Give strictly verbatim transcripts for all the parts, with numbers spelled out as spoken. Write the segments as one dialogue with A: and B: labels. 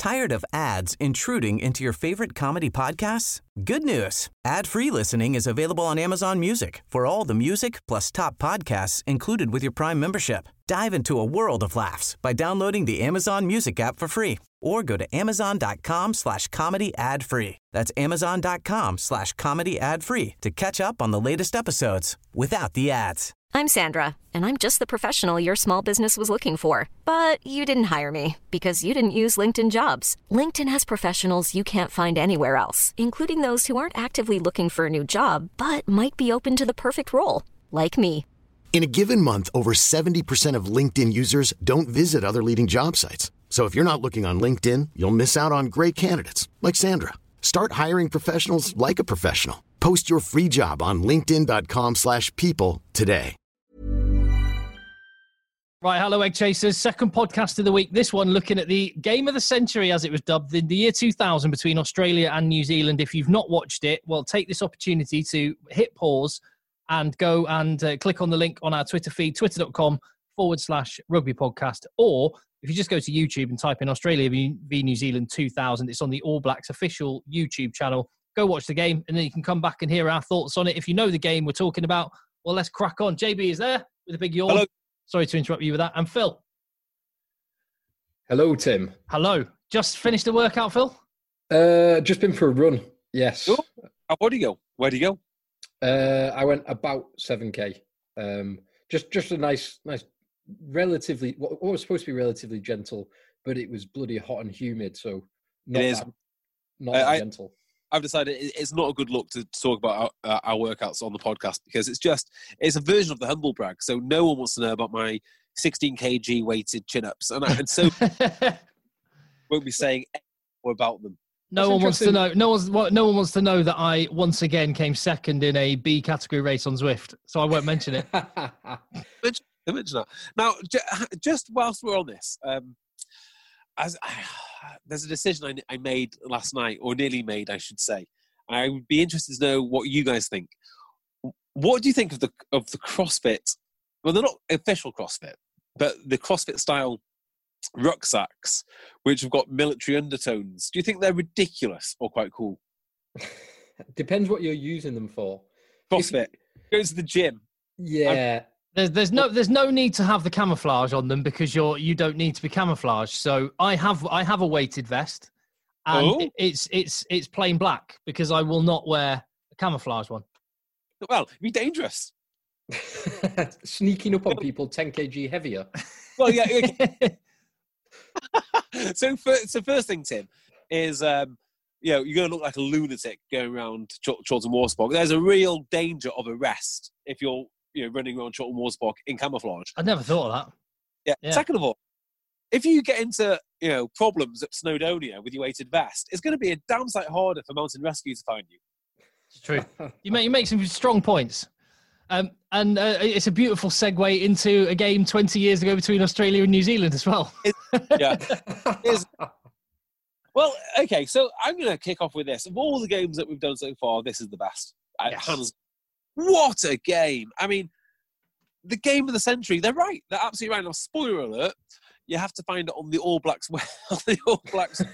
A: Tired of ads intruding into your favorite comedy podcasts? Good news. Ad-free listening is available on Amazon Music for all the music plus top podcasts included with your Prime membership. Dive into a world of laughs by downloading the Amazon Music app for free or go to amazon.com slash comedy ad free. That's amazon.com slash comedy ad free to catch up on the latest episodes without the ads.
B: I'm Sandra, and I'm just the professional your small business was looking for. But you didn't hire me because you didn't use LinkedIn Jobs. LinkedIn has professionals you can't find anywhere else, including those who aren't actively looking for a new job, but might be open to the perfect role, like me.
C: In a given month, over seventy percent of LinkedIn users don't visit other leading job sites. So if you're not looking on LinkedIn, you'll miss out on great candidates like Sandra. Start hiring professionals like a professional. Post your free job on linkedin.com slash people today.
D: Right, hello, Egg Chasers. Second podcast of the week. This one looking at the game of the century, as it was dubbed, in the year two thousand between Australia and New Zealand. If you've not watched it, well, take this opportunity to hit pause and go and uh, click on the link on our Twitter feed, twitter.com forward slash rugby podcast. Or if you just go to YouTube and type in Australia v, v New Zealand two thousand, it's on the All Blacks official YouTube channel. Go watch the game, and then you can come back and hear our thoughts on it. If you know the game we're talking about, well, let's crack on. J B is there with a big yawn.
E: Hello.
D: Sorry to interrupt you with that. And Phil.
E: Hello, Tim.
D: Hello. Just finished the workout, Phil?
E: Uh, just been for a run. Yes.
F: Oh, where'd you go? Where'd you go?
E: Uh, I went about seven K. Um, just, just a nice, nice, relatively, what was supposed to be relatively gentle, but it was bloody hot and humid, so not
F: It is.
E: that, not
F: I-
E: that
F: I-
E: gentle.
F: I've decided it- it's not a good look to talk about our, uh, our workouts on the podcast because it's just, it's a version of the humble brag. So no one wants to know about my sixteen kilogram weighted chin-ups. And, I, and so won't be saying more about them.
D: No
E: That's
D: one wants to
E: interesting.
D: know. No one's. wa- No one wants to know that I once again came second in a B category race on Zwift, so I won't mention it.
F: Mention, mention that. Now, ju- just whilst we're on this, um, as there's a decision I, I made last night, or nearly made, I should say. I would be interested to know what you guys think. What do you think of the of the CrossFit? Well, they're not official CrossFit, but the CrossFit style rucksacks, which have got military undertones. Do you think they're ridiculous or quite cool?
E: Depends what you're using them for.
F: CrossFit goes to the gym.
E: Yeah.
D: There's, there's no, there's no need to have the camouflage on them because you're, you don't need to be camouflaged. So I have, I have a weighted vest, and
F: Oh.
D: it- it's, it's, it's plain black because I will not wear a camouflage one.
F: Well, it'd be dangerous.
E: Sneaking up on people ten kilograms heavier.
F: Well, yeah. okay. so, first, so first thing, Tim, is um, you know you're going to look like a lunatic going around Ch- Chorlton Warspark. There's a real danger of arrest if you're you know running around Chorlton Warspark in camouflage.
D: I never thought of that.
F: Yeah.
D: Yeah.
F: Second of all, if you get into you know problems at Snowdonia with your weighted vest, it's going to be a damn sight harder for mountain rescue to find you.
D: It's true. You make, you make some strong points. Um, and uh, it's a beautiful segue into a game twenty years ago between Australia and New Zealand as well.
F: Yeah. Is- well, okay, so I'm going to kick off with this. Of all the games that we've done so far, this is the best. Uh,
D: Yes.
F: Hands. What a game. I mean, the game of the century, they're right. They're absolutely right. Now, spoiler alert, you have to find it on the All Blacks on the All Blacks.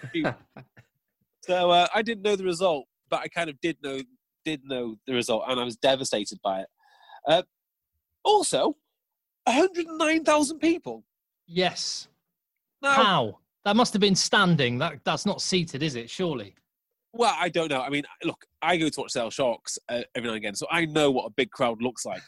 F: So uh, I didn't know the result, but I kind of did know did know the result, and I was devastated by it. Uh, also, one hundred nine thousand people.
D: Yes.
F: Now,
D: How? That must have been standing. That That's not seated, is it? Surely.
F: well, I don't know. I mean, look, I go to watch Sale Sharks uh, every now and again, so I know what a big crowd looks like.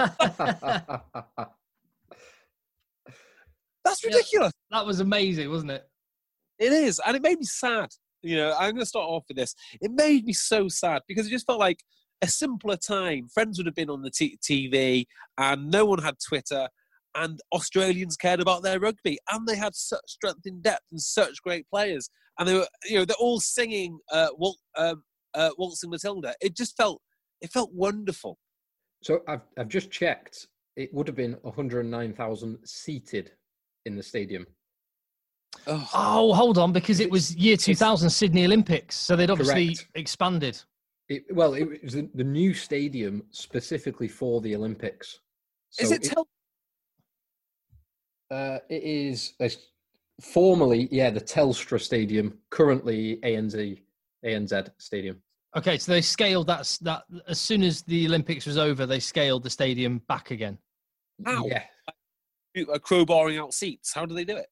F: That's
D: Yeah.
F: ridiculous.
D: That was amazing, wasn't it?
F: It is, and it made me sad. You know, I'm going to start off with this. It made me so sad because it just felt like a simpler time. Friends would have been on the t- TV, and no one had Twitter, and Australians cared about their rugby, and they had such strength in depth and such great players, and they were, you know, they're all singing uh, Wal- um, uh, "Waltzing Matilda." It just felt, it felt wonderful.
E: So I've I've just checked. It would have been one hundred nine thousand seated in the stadium.
F: Oh,
D: Oh, hold on, because it was year two thousand Sydney Olympics, so they'd obviously
E: Correct.
D: expanded.
E: It, well, it was the, the new stadium specifically for the Olympics. So
F: is it? Tel-
E: uh, it is. It's, Formerly, yeah, the Telstra Stadium. Currently, A N Z A N Z Stadium.
D: Okay, so they scaled that. That as soon as the Olympics was over, they scaled the stadium back again.
F: How?
E: Yeah.
F: Uh, crowbarring out seats. How do they do it?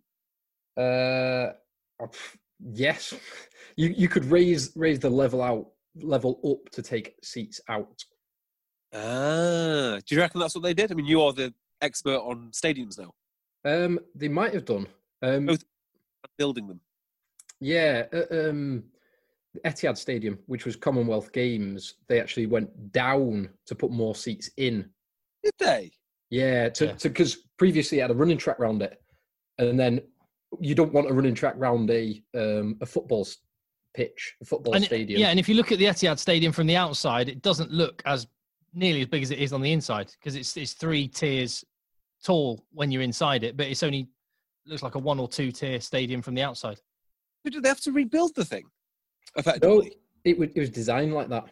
E: Uh, yes, you you could raise raise the level out level up to take seats out.
F: Ah, do you reckon that's what they did? I mean, you are the expert on stadiums now.
E: Um, they might have done. Um,
F: Both building them.
E: Yeah, uh, um, Etihad Stadium, which was Commonwealth Games, they actually went down to put more seats in.
F: Did they?
E: Yeah, to because previously it had a running track round it, and then you don't want a running track round a um, a football pitch, a football
D: and,
E: stadium.
D: Yeah, and if you look at the Etihad Stadium from the outside, it doesn't look as nearly as big as it is on the inside because it's it's three tiers tall when you're inside it, but it's only looks like a one or two tier stadium from the outside.
F: But did they have to rebuild the thing? Effectively,
E: no, it was it was designed like that.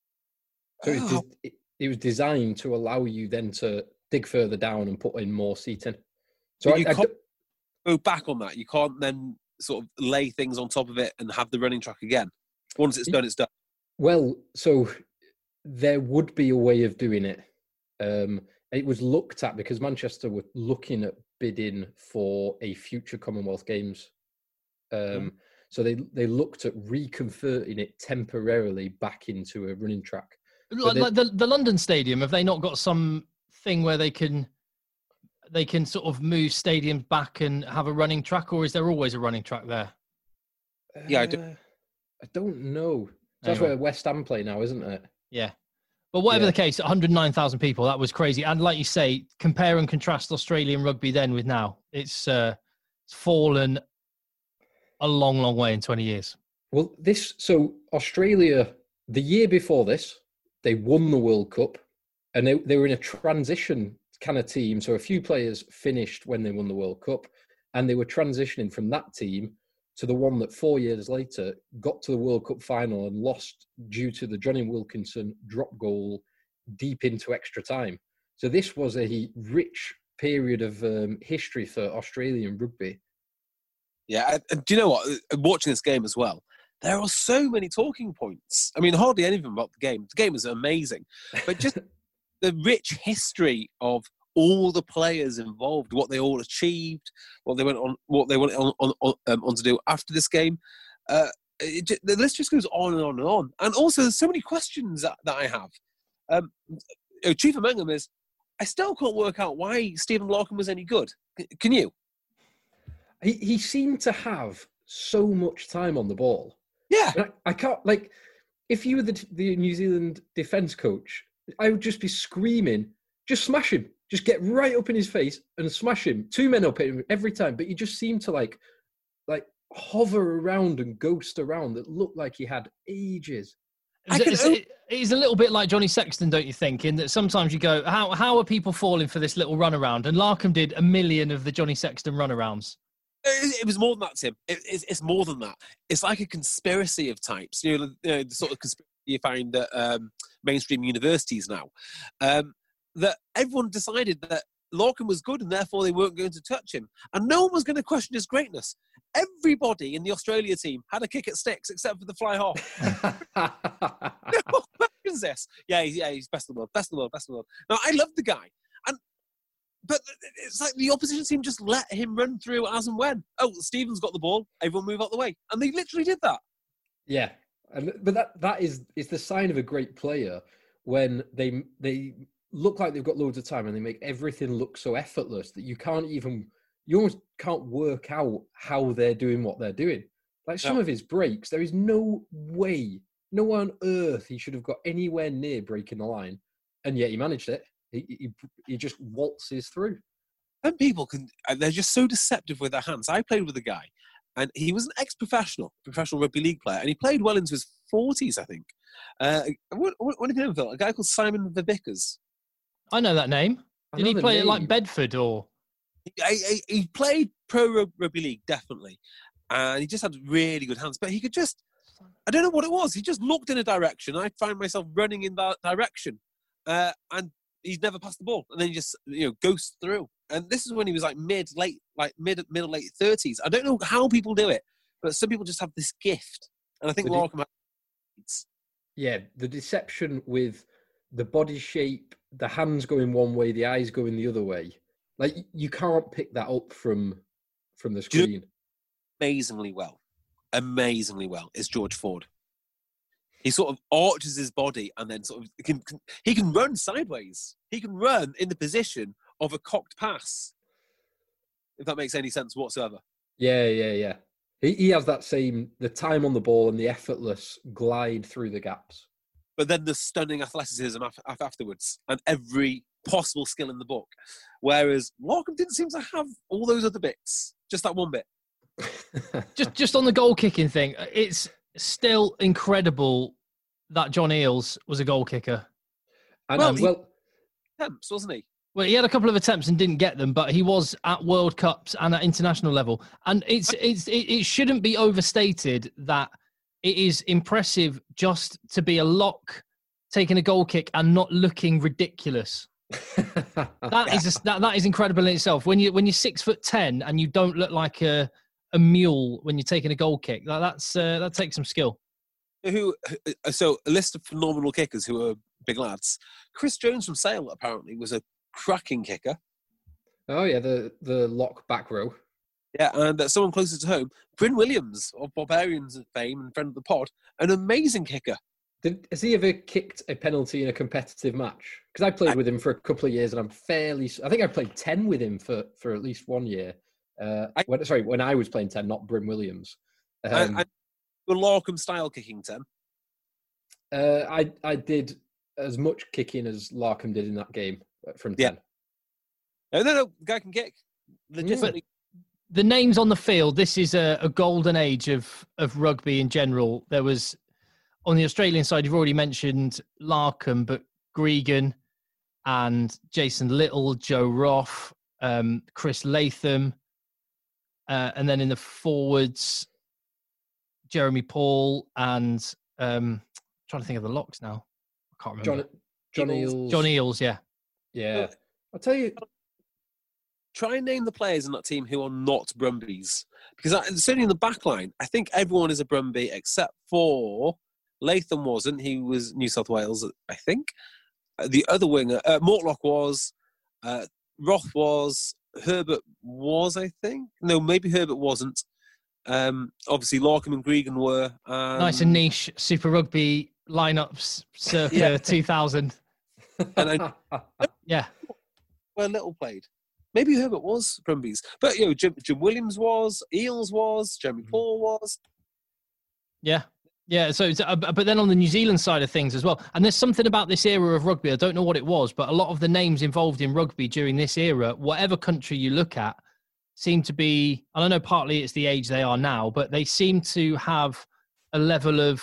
E: So oh. it, was, it, it was designed to allow you then to dig further down and put in more seating. So
F: I,
E: you
F: I,
E: can't
F: I, go back on that. You can't then sort of lay things on top of it and have the running track again. Once it's done, it's done.
E: Well, so there would be a way of doing it. Um, it was looked at because Manchester were looking at bidding for a future Commonwealth Games. Um, mm. So they they looked at reconverting it temporarily back into a running track.
D: Like,
E: they,
D: like the the London Stadium, have they not got some thing where they can they can sort of move stadiums back and have a running track, or is there always a running track there?
E: Uh,
F: yeah, I, do.
E: I don't know. That's anyway. Where West Ham play now, isn't it?
D: Yeah. But whatever yeah. the case, one hundred nine thousand people, that was crazy. And like you say, compare and contrast Australian rugby then with now. It's, uh, it's fallen a long, long way in twenty years.
E: Well, this, so Australia, the year before this, they won the World Cup and they, they were in a transition kind of team. So a few players finished when they won the World Cup and they were transitioning from that team to the one that four years later got to the World Cup final and lost due to the Johnny Wilkinson drop goal deep into extra time. So this was a rich period of um, history for Australian rugby.
F: Yeah, and do you know what? Watching this game as well, there are so many talking points. I mean, hardly anything about the game. The game was amazing, but just the rich history of all the players involved, what they all achieved, what they went on, what they went on on, on, um, on to do after this game. Uh, it just, the list just goes on and on and on. And also, there's so many questions that, that I have. Um, chief among them is, I still can't work out why Stephen Larkham was any good. Can you?
E: He he seemed to have so much time on the ball.
F: Yeah,
E: I, I can't like. If you were the the New Zealand defence coach, I would just be screaming, "Just smash him! Just get right up in his face and smash him!" Two men up at him every time, but he just seemed to like, like hover around and ghost around. That looked like he had ages.
D: It's, it, it's a little bit like Johnny Sexton, don't you think? In that sometimes you go, "How how are people falling for this little runaround?" And Larkham did a million of the Johnny Sexton runarounds.
F: It was more than that, Tim. It, it's, it's more than that. It's like a conspiracy of types. You know, you know the sort of conspiracy you find at um, mainstream universities now. Um, that everyone decided that Larkham was good and therefore they weren't going to touch him. And no one was going to question his greatness. Everybody in the Australia team had a kick at sticks except for the fly half. What is this? Yeah, he's, yeah, he's best in the world, best in the world, best in the world. Now, I love the guy. And But it's like the opposition team just let him run through as and when. Oh, Stephen's got the ball. Everyone move out the way. And they literally did that.
E: Yeah. And, but that that is is the sign of a great player when they they look like they've got loads of time and they make everything look so effortless that you can't even, you almost can't work out how they're doing what they're doing. Like some
F: no.
E: of his breaks, there is no way, no way on earth he should have got anywhere near breaking the line. And yet he managed it. He, he he just waltzes through.
F: And people can, they're just so deceptive with their hands. I played with a guy, and he was an ex-professional, professional rugby league player, and he played well into his forties, I think. Uh, what, what, what did you know, Phil? A guy called Simon Vickers.
D: I know that name.
E: I
D: Did he play
E: name.
D: it like Bedford or?
F: He, he, he played pro rugby league, definitely. And he just had really good hands. But he could just, I don't know what it was. He just looked in a direction. I find myself running in that direction. Uh, and he's never passed the ball. And then he just, you know, ghosts through. and this is when he was like mid, late, like mid, middle, late thirties. I don't know how people do it, but some people just have this gift, and I think Larkham.
E: Yeah, the deception with the body shape, the hands going one way, the eyes going the other way. Like, you can't pick that up from from the screen. You know,
F: amazingly well, amazingly well is George Ford. He sort of arches his body and then sort of can, can he can run sideways. He can run in the position of a cocked pass, if that makes any sense whatsoever.
E: Yeah, yeah, yeah. He he has that same, the time on the ball and the effortless glide through the gaps.
F: But then the stunning athleticism af- af- afterwards and every possible skill in the book. Whereas Larkham didn't seem to have all those other bits, just that one bit.
D: just just on the goal kicking thing, it's still incredible that John Eales was a goal kicker.
E: And,
F: well,
E: um,
F: he,
E: well,
F: attempts, wasn't he?
D: Well, he had a couple of attempts and didn't get them, but he was at World Cups and at international level. And it's it's it, it shouldn't be overstated that it is impressive just to be a lock taking a goal kick and not looking ridiculous. that yeah. is a, that that is incredible in itself. When you when you're six foot ten and you don't look like a a mule when you're taking a goal kick, that that's uh, that takes some skill.
F: Who so a list of phenomenal kickers who are big lads. Chris Jones from Sale apparently was a cracking kicker.
E: Oh yeah, the the lock back row.
F: Yeah, and uh, someone closer to home, Bryn Williams of Barbarians fame and friend of the pod, an amazing kicker.
E: Did, has he ever kicked a penalty in a competitive match? Because I played I, with him for a couple of years, and I'm fairly. I think I played ten with him for, for at least one year. Uh, I, when, sorry, when I was playing ten, not Bryn Williams. Um,
F: I, I, the Larkham style kicking ten.
E: Uh, I I did as much kicking as Larkham did in that game from ten.
F: Yeah. No, no, no, the guy can kick. Legitimately.
D: The names on the field, this is a, a golden age of, of rugby in general. There was, on the Australian side, you've already mentioned Larkham, but Gregan and Jason Little, Joe Roth, um, Chris Latham, uh, and then in the forwards, Jeremy Paul and um, I'm trying to think of the locks now. I can't remember.
E: John, John Eales.
D: John Eales, yeah.
E: Yeah. I'll tell you.
F: Try and name the players in that team who are not Brumbies. Because I, certainly in the back line, I think everyone is a Brumbie except for Latham wasn't. He was New South Wales, I think. Uh, the other winger, uh, Mortlock was, uh, Roth was, Herbert was, I think. No, maybe Herbert wasn't. Um, obviously, Larkham and Gregan were. Um,
D: nice and niche Super Rugby lineups circa yeah. two thousand.
F: And I,
D: yeah.
F: Where Little played. Maybe Herbert was Brumbies. But, you know, Jim, Jim Williams was, Eales was, Jeremy Paul was.
D: Yeah. Yeah, so, uh, but then on the New Zealand side of things as well, and there's something about this era of rugby, I don't know what it was, but a lot of the names involved in rugby during this era, whatever country you look at, seem to be, and I know partly it's the age they are now, but they seem to have a level of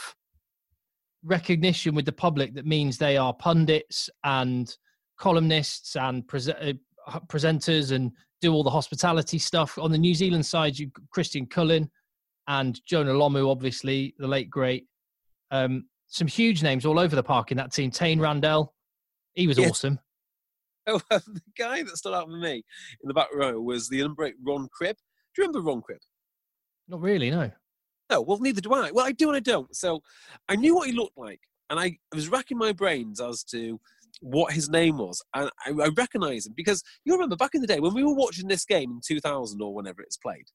D: recognition with the public that means they are pundits and columnists and pre- presenters and do all the hospitality stuff. On the New Zealand side, you Christian Cullen and Jonah Lomu, obviously, the late great. Um, some huge names all over the park in that team. Tane Randell, he was yes. awesome.
F: Oh, uh, the guy that stood out for me in the back row was the number eight Ron Cribb. Do you remember Ron Cribb?
D: Not really, no.
F: No, well, neither do I. Well, I do and I don't. So I knew what he looked like, and I, I was racking my brains as to what his name was, and I, I recognised him because you remember back in the day when we were watching this game in two thousand or whenever it's played,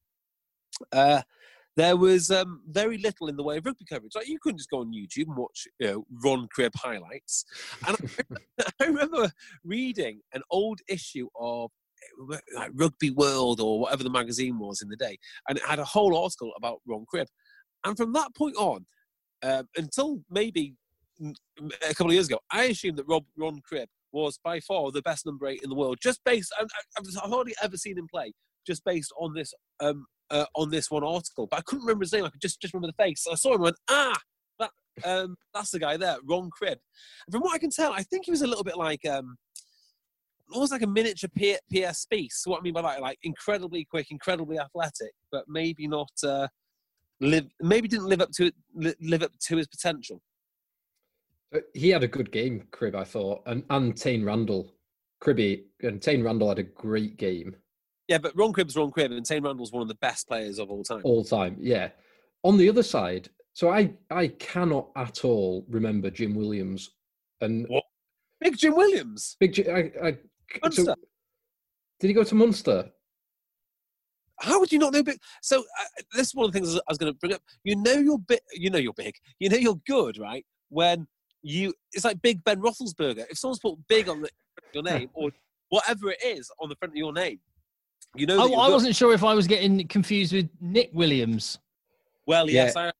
F: uh, there was um, very little in the way of rugby coverage. Like, you couldn't just go on YouTube and watch, you know, Ron Cribb highlights. And I, I remember reading an old issue of like Rugby World or whatever the magazine was in the day, and it had a whole article about Ron Cribb. And from that point on, um, until maybe a couple of years ago, I assumed that Rob Ron Cribb was by far the best number eight in the world, just based. I, I've hardly ever seen him play, just based on this um, uh, on this one article. But I couldn't remember his name. I could just just remember the face. So I saw him and went, ah, that um, that's the guy there, Ron Cribb. And from what I can tell, I think he was a little bit like um, almost like a miniature P- P.S. Spieth. So what I mean by that, like incredibly quick, incredibly athletic, but maybe not. Uh, live maybe didn't live up to it, live up to his potential.
E: He had a good game, Cribb, I thought, and and Tane Randall. Cribby and Tane Randall had a great game.
F: Yeah, but Ron Cribb's Ron Cribb, and Tane Randall's one of the best players of all time.
E: All time, yeah. On the other side, so I, I cannot at all remember Jim Williams. And
F: what? Big Jim Williams?
E: Big Jim, I, I,
F: Munster.
E: So, did he go to Munster?
F: How would you not know big? So uh, this is one of the things I was going to bring up. You know you're big. You know you're big. You know you're good, right? When you, it's like Big Ben Roethlisberger. If someone's put big on the, your name or whatever it is on the front of your name, you know.
D: Oh, I good. wasn't sure if I was getting confused with Nick Williams.
F: Well, yes, yeah.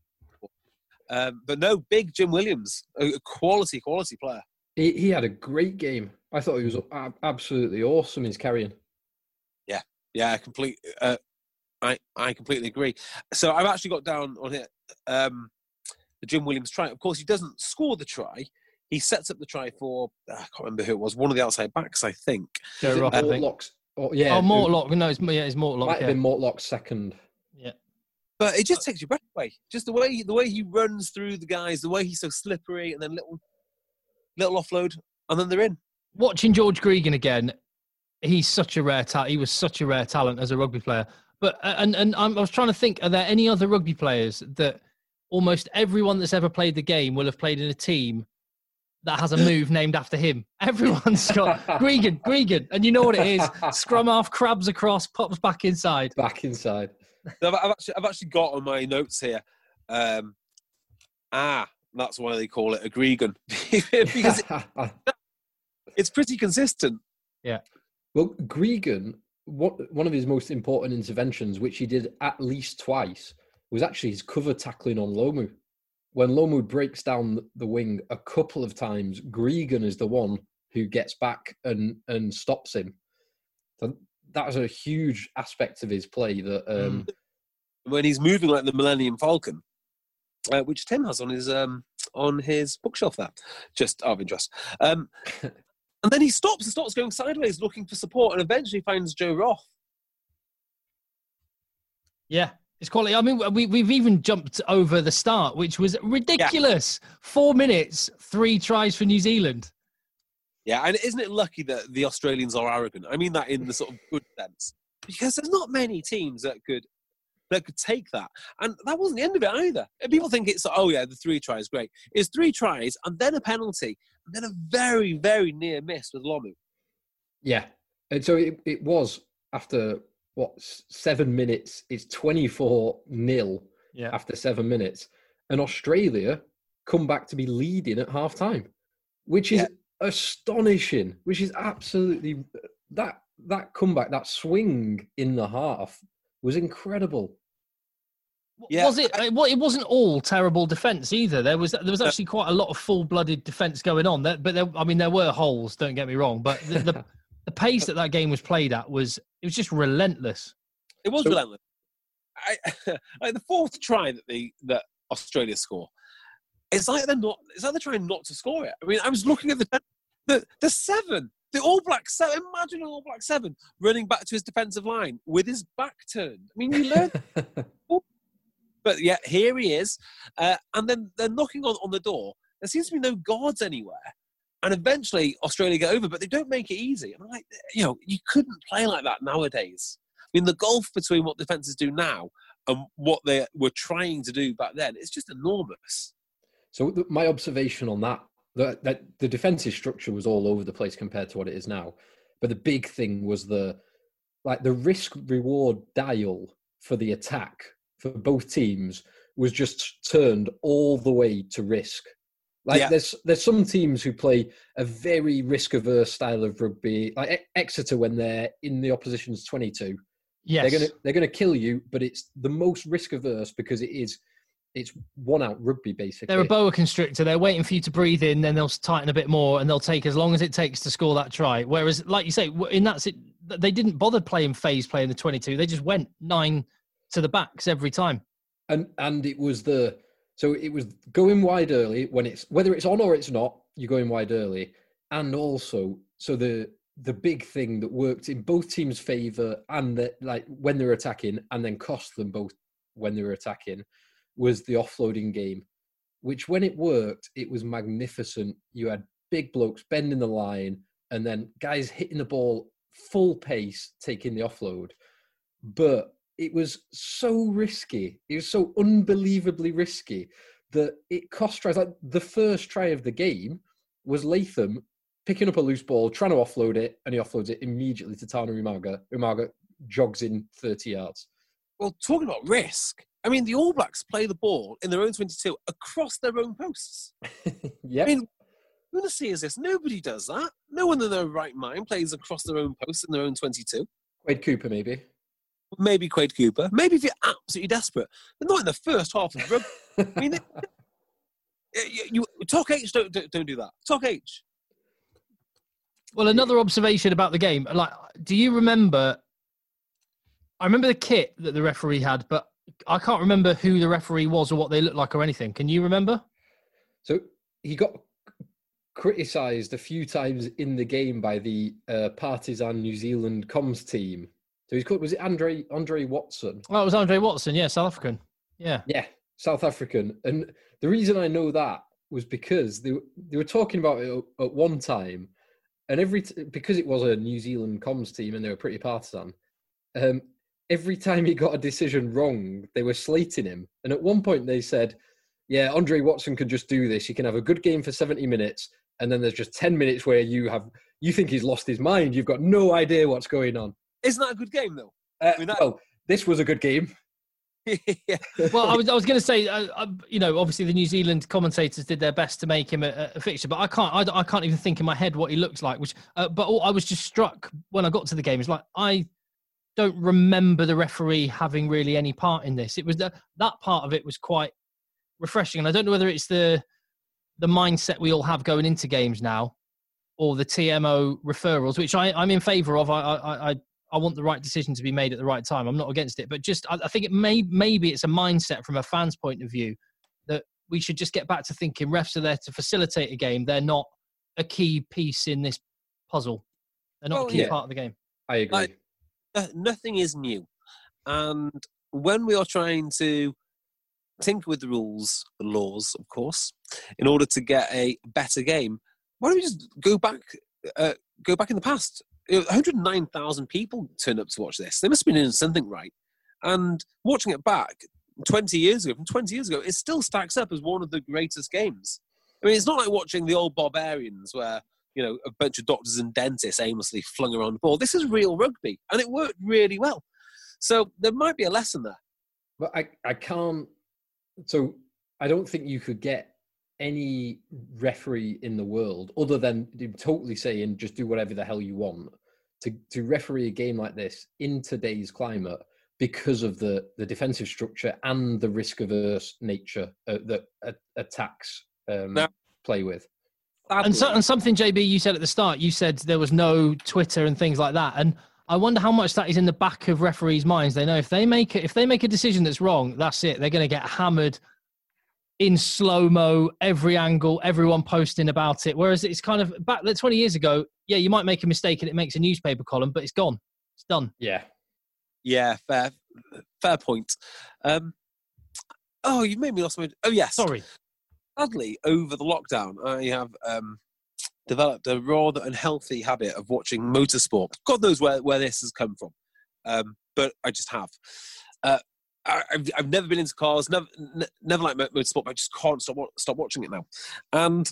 F: I. Um, but no, Big Jim Williams, a quality, quality player.
E: He, he had a great game. I thought he was absolutely awesome in his carrying.
F: Yeah, yeah, I complete. Uh, I I completely agree. So I've actually got down on it um, the Jim Williams try. Of course, he doesn't score the try. He sets up the try for I can't remember who it was. One of the outside backs, I think.
E: Joe Rock, um, I think. Oh, yeah.
D: Oh, Mortlock. No, it's yeah, it's Mortlock.
E: Might
D: yeah.
E: have been Mortlock's second.
D: Yeah.
F: But it just takes your breath away. Just the way the way he runs through the guys, the way he's so slippery, and then little little offload, and then they're in.
D: Watching George Gregan again, he's such a rare talent. He was such a rare talent as a rugby player. But and and I was trying to think, are there any other rugby players that almost everyone that's ever played the game will have played in a team that has a move named after him? Everyone's got Gregan, Gregan, and you know what it is: scrum half, crabs across, pops back inside,
E: back inside.
F: I've, I've actually I've actually got on my notes here. Um, ah, that's why they call it a Gregan because it, it's pretty consistent.
D: Yeah.
E: Well, Gregan, what one of his most important interventions, which he did at least twice, was actually his cover tackling on Lomu. When Lomu breaks down the wing a couple of times, Gregan is the one who gets back and, and stops him. So that was a huge aspect of his play. That um,
F: when he's moving like the Millennium Falcon, uh, which Tim has on his um, on his bookshelf there, just out of interest. Um, and then he stops and starts going sideways, looking for support, and eventually finds Joe Roth.
D: Yeah. It's quality. I mean, we, we've even jumped over the start, which was ridiculous. Yeah. Four minutes, three tries for New Zealand.
F: Yeah, and isn't it lucky that the Australians are arrogant? I mean that in the sort of good sense. Because there's not many teams that could that could take that. And that wasn't the end of it either. And people think it's, oh yeah, the three tries, great. It's three tries and then a penalty and then a very, very near miss with Lomu.
E: Yeah. And so it, it was after... what, seven minutes, it's twenty-four nil
D: yeah.
E: after seven minutes. And Australia come back to be leading at half time, which is yeah. astonishing, which is absolutely, that that comeback, that swing in the half was incredible.
D: Yeah. Was it, it wasn't all terrible defence either. There was there was actually quite a lot of full-blooded defence going on. There, but there, I mean, there were holes, don't get me wrong, but the, the The pace that that game was played at was, it was just relentless.
F: It was
E: so,
F: relentless. I, like the fourth try that the that Australia score, it's like they're not. It's like they're trying not to score it. I mean, I was looking at the the, the seven, the All Black seven. Imagine an All Black seven running back to his defensive line with his back turned. I mean, you learn. But yeah, here he is, uh, and then they're knocking on on the door. There seems to be no guards anywhere. And eventually Australia get over, but they don't make it easy. And I'm like, you know, you couldn't play like that nowadays. I mean, the gulf between what defences do now and what they were trying to do back then is just enormous.
E: So the, my observation on that, the, that the defensive structure was all over the place compared to what it is now. But the big thing was the, like the risk reward dial for the attack for both teams was just turned all the way to risk. Like yeah. there's there's some teams who play a very risk-averse style of rugby, like Exeter when they're in the opposition's twenty-two.
D: Yes,
E: they're gonna they're gonna kill you, but it's the most risk-averse because it is it's one-out rugby basically.
D: They're a boa constrictor. They're waiting for you to breathe in, then they'll tighten a bit more, and they'll take as long as it takes to score that try. Whereas, like you say, in that they didn't bother playing phase play in the twenty-two. They just went nine to the backs every time.
E: And and it was the. So it was going wide early when it's, whether it's on or it's not, you're going wide early. And also, so the the big thing that worked in both teams' favour and that, like when they were attacking and then cost them both when they were attacking was the offloading game, which when it worked, it was magnificent. You had big blokes bending the line, and then guys hitting the ball full pace, taking the offload. But it was so risky. It was so unbelievably risky that it cost tries. Like the first try of the game was Latham picking up a loose ball, trying to offload it, and he offloads it immediately to Tana Umaga. Umaga jogs in thirty yards.
F: Well, talking about risk, I mean, the All Blacks play the ball in their own twenty-two across their own posts.
E: Yeah.
F: I mean, who the see is this? Nobody does that. No one in their right mind plays across their own posts in their own twenty-two.
E: Quade Cooper, maybe.
F: Maybe Quade Cooper. Maybe if you're absolutely desperate. But not in the first half of the rugby. I mean, they, you, you, Talk H, don't, don't, don't do that. Talk H.
D: Well, another observation about the game. Like, do you remember... I remember the kit that the referee had, but I can't remember who the referee was or what they looked like or anything. Can you remember?
E: So he got criticised a few times in the game by the uh, Partisan New Zealand comms team. So he's called, was it Andre Andre Watson?
D: Oh, it was Andre Watson, yeah, South African. Yeah.
E: Yeah, South African. And the reason I know that was because they, they were talking about it at one time, and every t- because it was a New Zealand comms team and they were pretty partisan, um, every time he got a decision wrong, they were slating him. And at one point they said, yeah, Andre Watson can just do this. He can have a good game for seventy minutes, and then there's just ten minutes where you have you think he's lost his mind. You've got no idea what's going on.
F: Isn't that a good game, though?
E: Uh,
F: I mean, that...
E: Well, this was a good game.
F: Yeah.
D: Well, I was I was going to say, uh, uh, you know, obviously the New Zealand commentators did their best to make him a, a fixture, but I can't I, I can't even think in my head what he looks like. Which, uh, but all, I was just struck when I got to the game. It's like I don't remember the referee having really any part in this. It was the, that part of it was quite refreshing, and I don't know whether it's the the mindset we all have going into games now, or the T M O referrals, which I, I'm in favour of. I, I I I want the right decision to be made at the right time. I'm not against it, but just I, I think it may maybe it's a mindset from a fan's point of view that we should just get back to thinking refs are there to facilitate a game. They're not a key piece in this puzzle. They're not
F: Oh,
D: a key
E: yeah.
D: part of the game.
E: I agree.
F: I- Uh, nothing is new. And when we are trying to tinker with the rules, the laws, of course, in order to get a better game, why don't we just go back uh, go back in the past? You know, one hundred nine thousand people turned up to watch this. They must have been doing something right. And watching it back twenty years ago, from twenty years ago, it still stacks up as one of the greatest games. I mean, it's not like watching the old Barbarians where, you know, a bunch of doctors and dentists aimlessly flung around the ball. This is real rugby, and it worked really well. So there might be a lesson there.
E: But I, I can't. So I don't think you could get any referee in the world other than totally saying just do whatever the hell you want to, to referee a game like this in today's climate because of the, the defensive structure and the risk-averse nature uh, that uh, attacks um,
F: Now,
E: play with.
D: And, so, and something, J B, you said at the start, you said there was no Twitter and things like that. And I wonder how much that is in the back of referees' minds. They know if they make it, if they make a decision that's wrong, that's it. They're going to get hammered in slow-mo, every angle, everyone posting about it. Whereas it's kind of back like twenty years ago, yeah, you might make a mistake and it makes a newspaper column, but it's gone. It's done.
E: Yeah.
F: Yeah, fair, fair point. Um, oh, you made me lost my... Oh, yes.
D: Sorry.
F: Sadly, over the lockdown, I have um, developed a rather unhealthy habit of watching motorsport. God knows where, where this has come from, um, but I just have. Uh, I, I've, I've never been into cars, never, n- never liked motorsport, but I just can't stop stop watching it now. And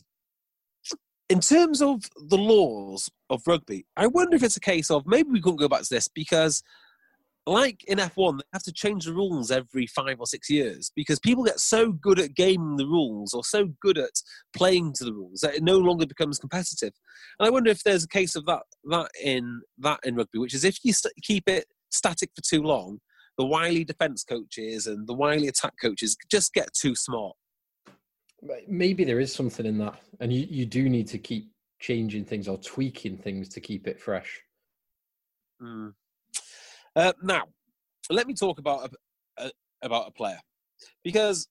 F: in terms of the laws of rugby, I wonder if it's a case of maybe we couldn't go back to this because, like in F one, they have to change the rules every five or six years because people get so good at gaming the rules or so good at playing to the rules that it no longer becomes competitive. And I wonder if there's a case of that that in that in rugby, which is if you st- keep it static for too long, the wily defence coaches and the wily attack coaches just get too smart.
E: Maybe there is something in that. And you, you do need to keep changing things or tweaking things to keep it fresh.
F: Mm. Uh, now, let me talk about a, a, about a player because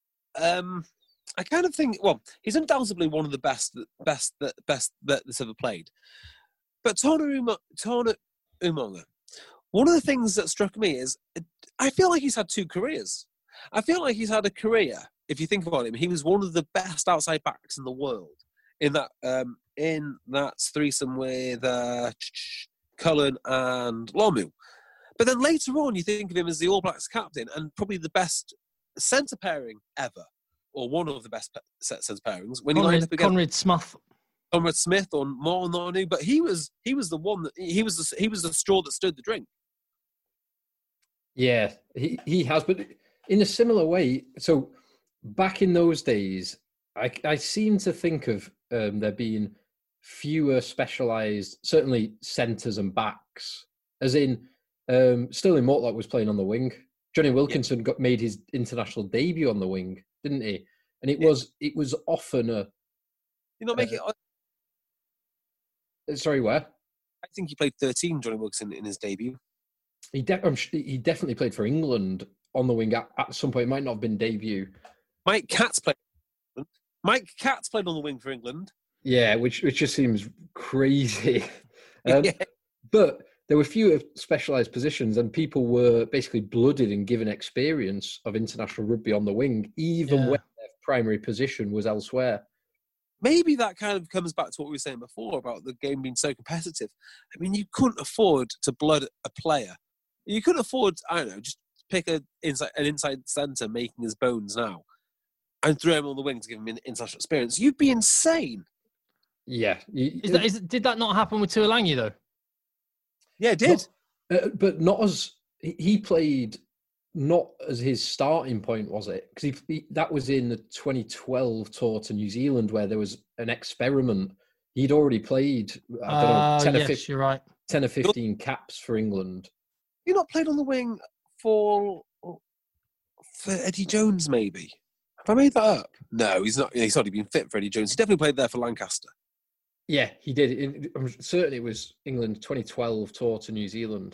F: um, I kind of think, well, he's undoubtedly one of the best, best, best that's ever played. But Tana Uma, Tana Umaga, one of the things that struck me is I feel like he's had two careers. I feel like he's had a career. If you think about him, he was one of the best outside backs in the world in that um, in that threesome with uh, Cullen and Lomu. But then later on, you think of him as the All Blacks captain and probably the best centre pairing ever, or one of the best centre pairings. When
D: Conrad,
F: he lined up against
D: Conrad Smith,
F: Conrad Smith or Mo Nonu, but he was he was the one that he was the, he was the straw that stood the drink.
E: Yeah, he, he has, but in a similar way. So back in those days, I, I seem to think of um, there being fewer specialised, certainly centres and backs, as in um, Sterling Mortlock was playing on the wing. Johnny Wilkinson yeah. got made his international debut on the wing, didn't he? And it yeah. was it was often a.
F: You not make uh,
E: it. Sorry, where?
F: I think he played thirteen, Johnny Wilkinson, in his debut.
E: He de- I'm sure he definitely played for England on the wing at, at some point. It might not have been debut.
F: Mike Katz played. Mike Katz played on the wing for England.
E: Yeah, which which just seems crazy. um,
F: yeah.
E: But there were fewer specialised positions, and people were basically blooded and given experience of international rugby on the wing, even
D: yeah.
E: when their primary position was elsewhere.
F: Maybe that kind of comes back to what we were saying before about the game being so competitive. I mean, you couldn't afford to blood a player. You couldn't afford, I don't know, just pick a inside, an inside centre making his bones now and throw him on the wing to give him an international experience. You'd be insane.
E: Yeah. You,
D: is that, is, did that not happen with Tuilagi, though?
F: Yeah, it did.
E: Not, uh, but not as... He played not as his starting point, was it? Because he, he, that was in the twenty twelve tour to New Zealand where there was an experiment. He'd already played, I don't
D: uh,
E: know, ten,
D: yes,
E: or fifteen,
D: you're right.
E: ten or fifteen caps for England.
F: He not played on the wing for for Eddie Jones, maybe? Have I made that up? No, he's not. He's already been fit for Eddie Jones. He definitely played there for Lancaster.
E: Yeah, he did. It, it, certainly it was England twenty twelve tour to New Zealand.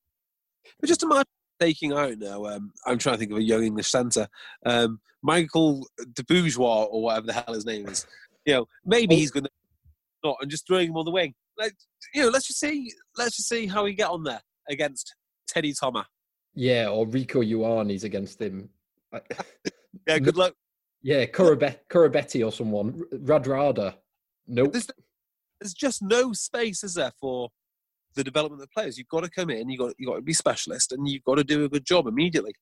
F: But just imagine taking, I don't know, um, I'm trying to think of a young English centre, um, Michael de Bourgeois or whatever the hell his name is. You know, maybe he's going to not and just throwing him on the wing. Like, you know, let's just see, let's just see how he get on there against Teddy Thomas.
E: Yeah, or Rico Ioannis against him.
F: Yeah, good luck.
E: Yeah, Corabetti or someone. Radrada. Nope.
F: There's, there's just no space, is there, for the development of players? You've got to come in, you've got, you've got to be specialist, and you've got to do a good job immediately.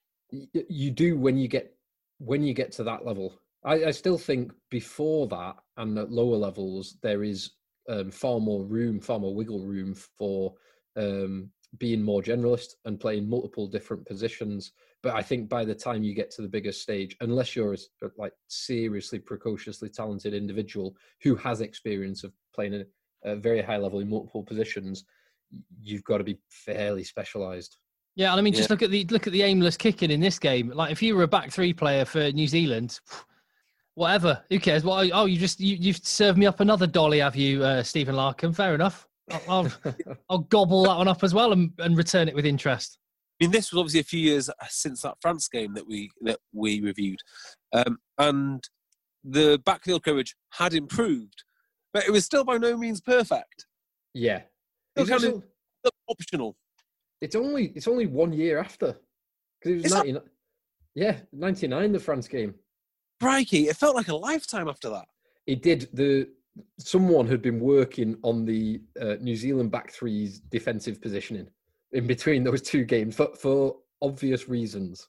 E: You do when you get when you get to that level. I, I still think before that and at lower levels, there is um, far more room, far more wiggle room for um, being more generalist and playing multiple different positions. But I think by the time you get to the biggest stage, unless you're a like seriously precociously talented individual who has experience of playing a, a very high level in multiple positions, you've got to be fairly specialised.
D: Yeah, and I mean, just
F: yeah.
D: look at the look at the aimless kicking in this game. Like, if you were a back three player for New Zealand, whatever, who cares? Well, oh, you just you, you've served me up another dolly, have you, uh, Stephen Larkham? Fair enough. I'll, I'll, I'll gobble that one up as well and, and return it with interest.
F: I mean, this was obviously a few years since that France game that we that we reviewed, um, and the backfield coverage had improved, but it was still by no means perfect.
E: Yeah,
F: still kind of optional.
E: It's only it's only one year after, because it was ninety-nine. That... Yeah, ninety-nine, the France game.
F: Crikey, it felt like a lifetime after that.
E: It did. The someone had been working on the uh, New Zealand back three's defensive positioning in between those two games for, for obvious reasons.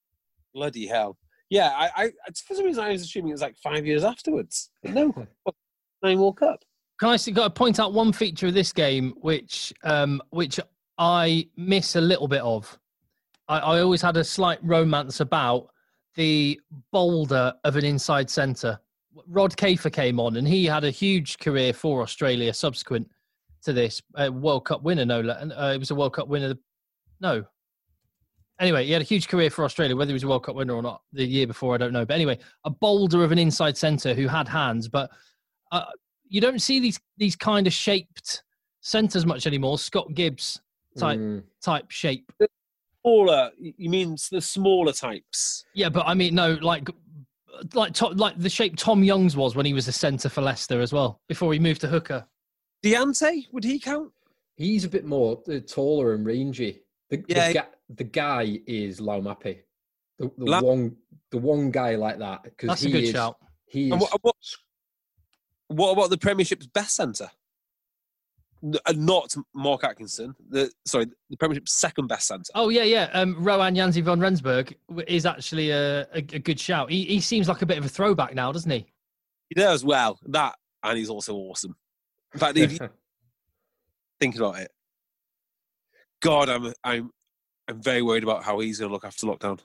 F: Bloody hell. Yeah, I, I for some reason I was assuming it was like five years afterwards. But no, nine World Cup.
D: Can I got to point out one feature of this game which um, which I miss a little bit of? I, I always had a slight romance about the boulder of an inside centre. Rod Kafer came on and he had a huge career for Australia subsequent to this. A World Cup winner, no, uh, it was a World Cup winner. No. Anyway, he had a huge career for Australia, whether he was a World Cup winner or not the year before, I don't know. But anyway, a boulder of an inside centre who had hands, but uh, you don't see these these kind of shaped centres much anymore. Scott Gibbs type mm. type shape.
F: Smaller, you mean the smaller types?
D: Yeah, but I mean, no, like like like the shape Tom Young's was when he was a centre for Leicester as well, before he moved to hooker.
F: Deante, would he count?
E: He's a bit more uh, taller and rangy. The,
F: yeah.
E: the, ga- the guy is Laumapi. The, the
F: La-
E: one the one guy like that.
D: That's
E: he
D: a good
E: is,
D: shout.
E: He is
F: and what, what, What about the Premiership's best centre? Not Mark Atkinson. The sorry, the Premiership's second best centre.
D: Oh yeah, yeah. Um, Rowan Janzi van Rensburg is actually a, a, a good shout. He he seems like a bit of a throwback now, doesn't he?
F: He does well. That, and he's also awesome. In fact, if you think about it, God, I'm I'm I'm very worried about how he's going to look after lockdown.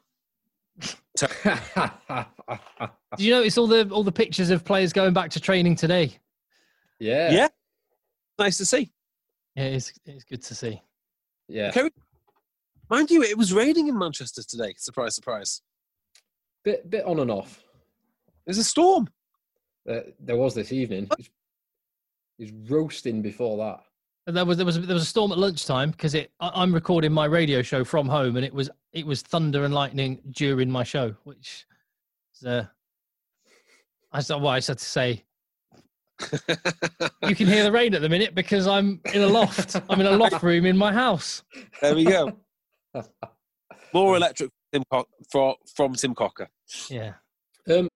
D: Do you notice all the all the pictures of players going back to training today?
E: Yeah.
F: Yeah. Nice to see.
D: Yeah, it's it's good to see.
E: Yeah.
F: Okay. Mind you, it was raining in Manchester today. Surprise, surprise.
E: Bit bit on and off.
F: There's a storm.
E: Uh, there was this evening. It was, it was roasting before that.
D: And there was there was there was a storm at lunchtime because it. I, I'm recording my radio show from home, and it was it was thunder and lightning during my show, which is, uh, I said, well, I just had to say. You can hear the rain at the minute because I'm in a loft. I'm in a loft room in my house.
F: There we go. More electric Tim Co- from, from Tim Cocker.
D: Yeah.
E: Um,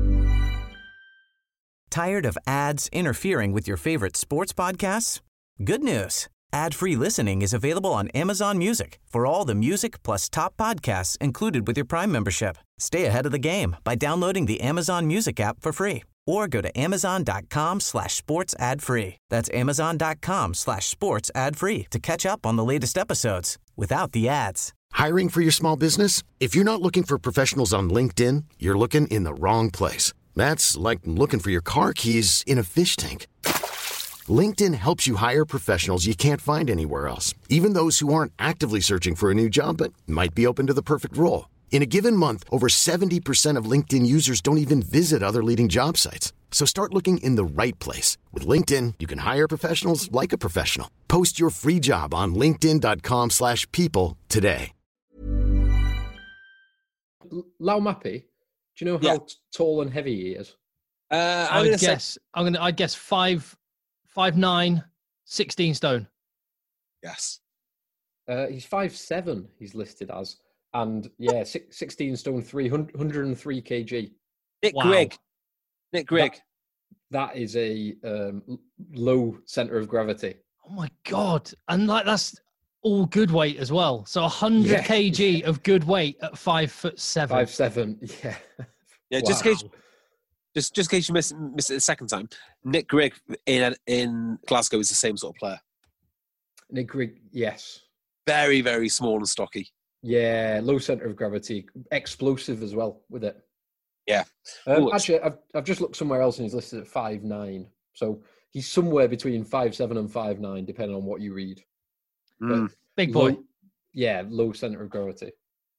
A: Tired of ads interfering with your favorite sports podcasts? Good news. Ad-free listening is available on Amazon Music for all the music plus top podcasts included with your Prime membership. Stay ahead of the game by downloading the Amazon Music app for free or go to amazon.com slash sports ad free. That's amazon.com slash sports ad free to catch up on the latest episodes without the ads.
C: Hiring for your small business? If you're not looking for professionals on LinkedIn, you're looking in the wrong place. That's like looking for your car keys in a fish tank. LinkedIn helps you hire professionals you can't find anywhere else, even those who aren't actively searching for a new job but might be open to the perfect role. In a given month, over seventy percent of LinkedIn users don't even visit other leading job sites. So start looking in the right place. With LinkedIn, you can hire professionals like a professional. Post your free job on linkedin.com slash people today.
E: Lau Mappy, do you know how
F: Yeah.
E: t- tall and heavy he is?
F: Uh,
D: I
F: I'm
D: would
F: going to
D: guess.
F: say
D: I'm gonna. I guess five, five nine, sixteen stone.
F: yes.
E: Uh, he's five seven. He's listed as, and yeah, six, sixteen stone three, one hundred three kilograms.
F: Nick
D: Wow.
F: Grigg. Nick Grigg.
E: That, that is a um, l- low center of gravity.
D: Oh my god! And like that's all good weight as well. So one hundred
E: Yeah.
D: kilograms of good weight at five foot seven.
E: Five seven. Yeah.
F: Yeah, just in
E: Wow.
F: case, just just in case you missed, missed it the second time. Nick Grigg in in Glasgow is the same sort of player.
E: Nick Grigg, yes.
F: Very very small and stocky.
E: Yeah, low center of gravity, explosive as well with it.
F: Yeah.
E: Um,
F: Ooh, it's-
E: actually, I've I've just looked somewhere else and he's listed at five nine. So he's somewhere between five seven and five nine, depending on what you read.
F: Mm.
D: Big boy.
E: Low, yeah, low center of gravity.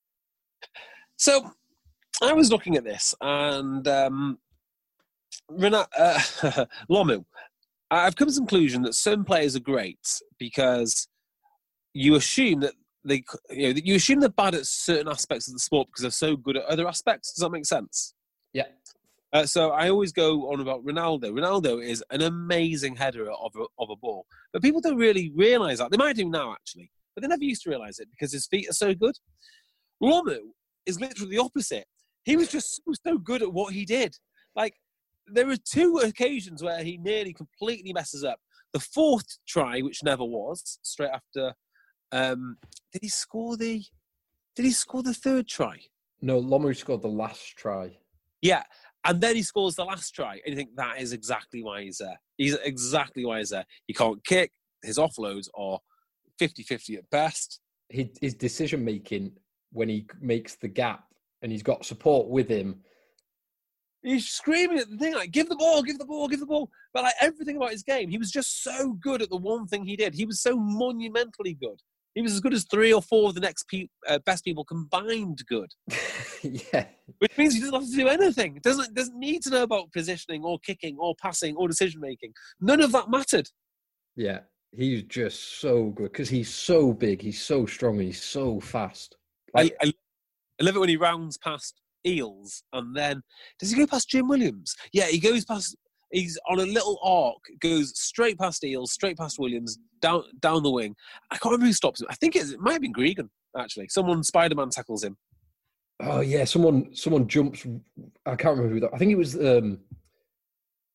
F: So I was looking at this and um, Renat, uh, Lomu, I've come to the conclusion that some players are great because you assume that they, you know, you assume they're bad at certain aspects of the sport because they're so good at other aspects. Does that make sense?
E: Yeah.
F: Uh, so I always go on about Ronaldo. Ronaldo is an amazing header of a, of a ball, but people don't really realise that. They might do now, actually, but they never used to realise it because his feet are so good. Romu is literally the opposite. He was just so, so good at what he did. Like, there were two occasions where he nearly completely messes up. The fourth try, which never was, straight after... Um, did he score the... Did he score the third try?
E: No, Lomu scored the last try.
F: Yeah, and then he scores the last try, and you think that is exactly why he's there. He's exactly why he's there. He can't kick. His offloads are fifty-fifty at best.
E: His, his decision making when he makes the gap and he's got support with him.
F: He's screaming at the thing, like, give the ball, give the ball, give the ball. But like everything about his game, he was just so good at the one thing he did. He was so monumentally good. He was as good as three or four of the next pe- uh, best people combined good.
E: Yeah.
F: Which means he doesn't have to do anything. It doesn't, doesn't need to know about positioning or kicking or passing or decision-making. None of that mattered.
E: Yeah. He's just so good because he's so big, he's so strong, he's so fast. Like,
F: I, I, I love it when he rounds past Eels and then... Does he go past Jim Williams? Yeah, he goes past... He's on a little arc, goes straight past Eels, straight past Williams, down down the wing. I can't remember who stops him. I think it's, it might have been Gregan, actually. Someone, Spider-Man tackles him.
E: oh yeah, someone someone jumps. I can't remember who that. I think it was um,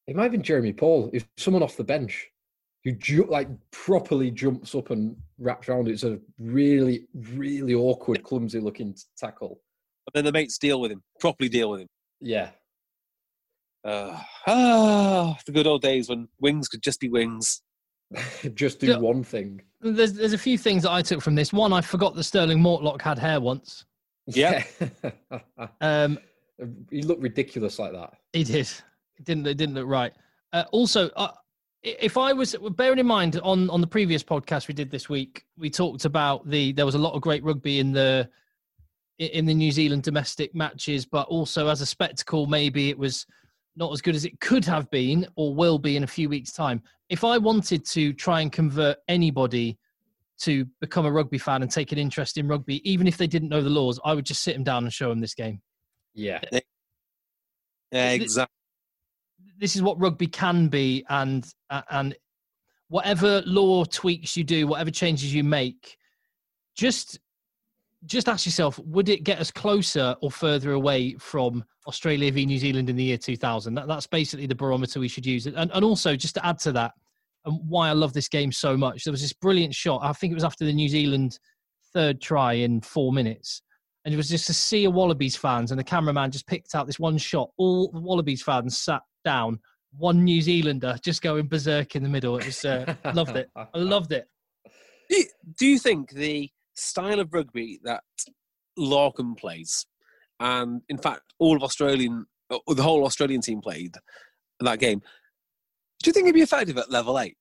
E: It might have been Jeremy Paul. If someone off the bench who ju- like properly jumps up and wraps around, it's a really, really awkward, clumsy looking tackle.
F: But then the mates deal with him, properly deal with him.
E: Yeah.
F: Uh, ah, the good old days when wings could just be wings.
E: Just do
D: Yeah.
E: one thing.
D: There's there's a few things that I took from this. One, I forgot that Sterling Mortlock had hair once.
F: Yeah.
D: Um,
E: He looked ridiculous like that.
D: He did. It didn't it didn't look right. Uh, also, uh, if I was bearing in mind on on the previous podcast we did this week, we talked about the there was a lot of great rugby in the in the New Zealand domestic matches, but also as a spectacle, maybe it was not as good as it could have been or will be in a few weeks' time. If I wanted to try and convert anybody to become a rugby fan and take an interest in rugby, even if they didn't know the laws, I would just sit them down and show them this game.
E: Yeah.
F: Yeah, exactly.
D: This is what rugby can be, and and whatever law tweaks you do, whatever changes you make, just just ask yourself, would it get us closer or further away from Australia v New Zealand in the year two thousand? That, that's basically the barometer we should use. And, and also, just to add to that, and why I love this game so much, there was this brilliant shot. I think it was after the New Zealand third try in four minutes. And it was just a sea of Wallabies fans, and the cameraman just picked out this one shot. All the Wallabies fans sat down, one New Zealander just going berserk in the middle. It was, uh, loved it. I loved it.
F: Do you, do you think the style of rugby that Larkham plays, and in fact, all of Australian, or the whole Australian team played that game, do you think it'd be effective at level eight?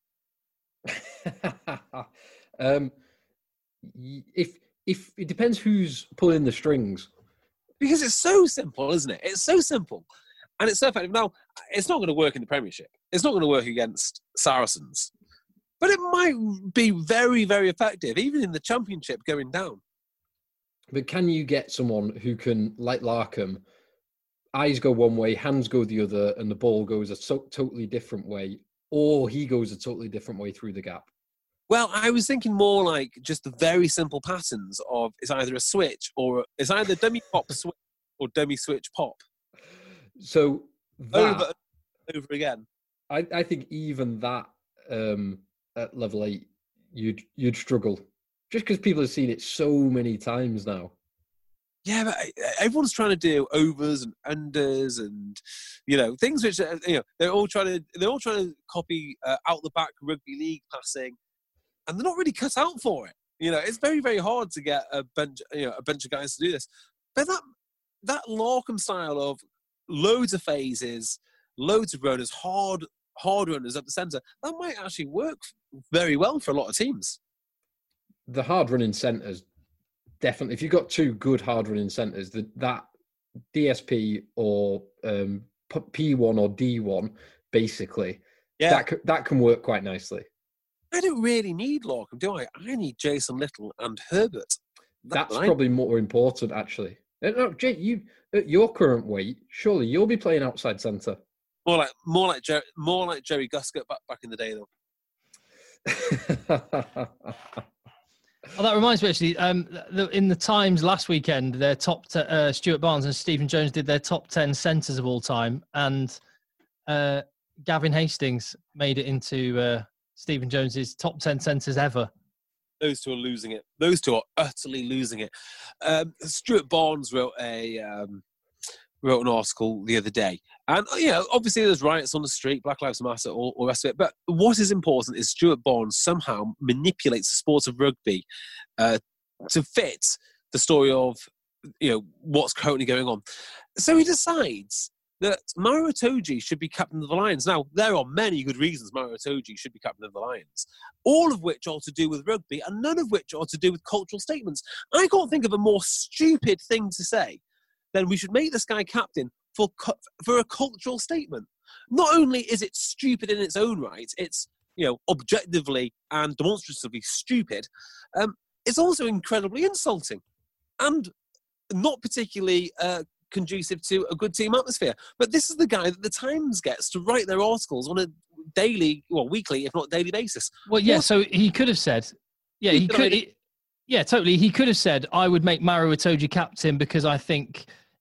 E: um, if if it depends who's pulling the strings.
F: Because it's so simple, isn't it? It's so simple. And it's so effective. Now, it's not going to work in the Premiership. It's not going to work against Saracens. But it might be very, very effective, even in the Championship going down.
E: But can you get someone who can, like Larkham, eyes go one way, hands go the other, and the ball goes a so- totally different way, or he goes a totally different way through the gap?
F: Well, I was thinking more like just the very simple patterns of it's either a switch or it's either dummy pop switch or dummy switch pop.
E: So that,
F: over over again.
E: I, I think even that um, at level eight, you'd you'd struggle just because people have seen it so many times now.
F: Yeah, but everyone's trying to do overs and unders and you know things which you know they're all trying to they're all trying to copy uh, out the back rugby league passing, and they're not really cut out for it. You know, it's very very hard to get a bunch you know a bunch of guys to do this. But that that Larkham style of loads of phases, loads of runners, hard hard runners up the centre, that might actually work very well for a lot of teams.
E: The hard running centres, definitely. If you've got two good hard running centres, that that D S P or um, P one or D one, basically,
F: Yeah.
E: that c- that can work quite nicely.
F: I don't really need Larkham, do I? I need Jason Little and Herbert.
E: That's
F: I-
E: probably more important, actually. Uh, No, Jake, you at your current weight, surely you'll be playing outside centre.
F: More like more like Jer- more like Jerry Guscott back back in the day, though.
D: Oh, that reminds me, actually, um, the, in the Times last weekend, their top t- uh, Stuart Barnes and Stephen Jones did their top ten centres of all time, and uh, Gavin Hastings made it into uh, Stephen Jones's top ten centres ever.
F: Those two are losing it. Those two are utterly losing it. Um, Stuart Barnes wrote a um, wrote an article the other day, and you know, obviously there's riots on the street, Black Lives Matter, all, all the rest of it. But what is important is Stuart Barnes somehow manipulates the sport of rugby uh, to fit the story of you know what's currently going on. So he decides that Maro Itoje should be captain of the Lions. Now, there are many good reasons Maro Itoje should be captain of the Lions, all of which are to do with rugby and none of which are to do with cultural statements. I can't think of a more stupid thing to say than we should make this guy captain for cu- for a cultural statement. Not only is it stupid in its own right, it's you know objectively and demonstratively stupid, um, it's also incredibly insulting and not particularly uh, conducive to a good team atmosphere. But this is the guy that the Times gets to write their articles on a daily, well, weekly, if not daily basis.
D: Well, yeah,
F: What-
D: so he could have said, yeah, he
F: Good
D: could,
F: idea.
D: he, yeah, totally. He could have said, I would make Maro Itoje captain because I think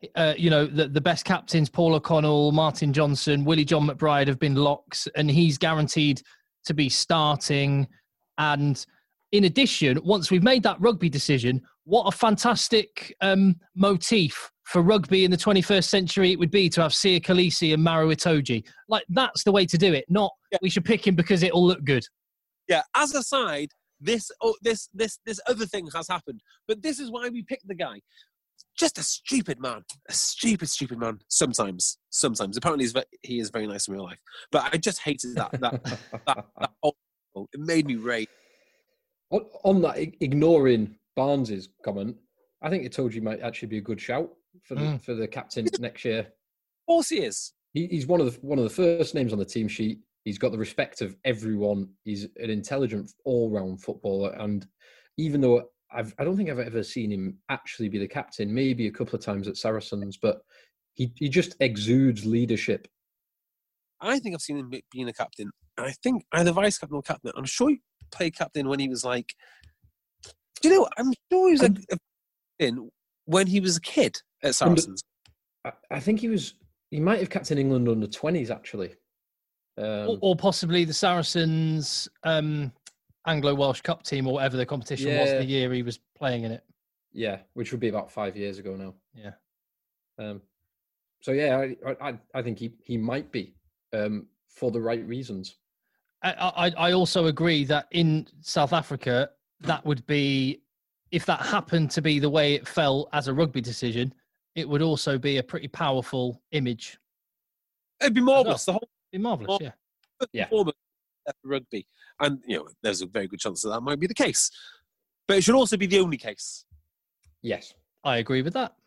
D: uh, you know, the, the best captains, Paul O'Connell, Martin Johnson, Willie John McBride have been locks, and he's guaranteed to be starting. And in addition, once we've made that rugby decision, what a fantastic um, motif for rugby in the twenty-first century it would be to have Sia Khaleesi and Maro Itoje. Like, that's the way to do it, not yeah. we should pick him because it'll look good.
F: Yeah, as a side, this, oh, this, this, this other thing has happened. But this is why we picked the guy. Just a stupid man. A stupid, stupid man. Sometimes. Sometimes. Apparently he's, he is very nice in real life. But I just hated that. that, that, that whole, it made me rage.
E: On, on that, ignoring Barnes's comment, I think Itoje might actually be a good shout for the, mm. for the captain next year.
F: Of course he is.
E: He, he's one of the one of the first names on the team sheet. He's got the respect of everyone. He's an intelligent, all-round footballer. And even though I've, I don't think I've ever seen him actually be the captain, maybe a couple of times at Saracens, but he, he just exudes leadership.
F: I think I've seen him being a captain. I think either vice captain or captain. I'm sure he played captain when he was like, do you know, I'm sure he was a, a captain when he was a kid at Saracens.
E: I, I think he was, he might have captained England under twenties, actually. Um,
D: or, or possibly the Saracens um, Anglo-Welsh Cup team or whatever the competition yeah. was the year he was playing in it.
E: Yeah, which would be about five years ago now.
D: Yeah.
E: Um, so, yeah, I, I, I think he, he might be um, for the right reasons.
D: I, I, I also agree that in South Africa, that would be, if that happened to be the way it fell as a rugby decision, it would also be a pretty powerful image.
F: It'd be marvellous. The whole
D: It'd be marvellous, yeah.
F: Yeah. For rugby. And, you know, there's a very good chance that that might be the case. But it should also be the only case.
E: Yes.
D: I agree with that.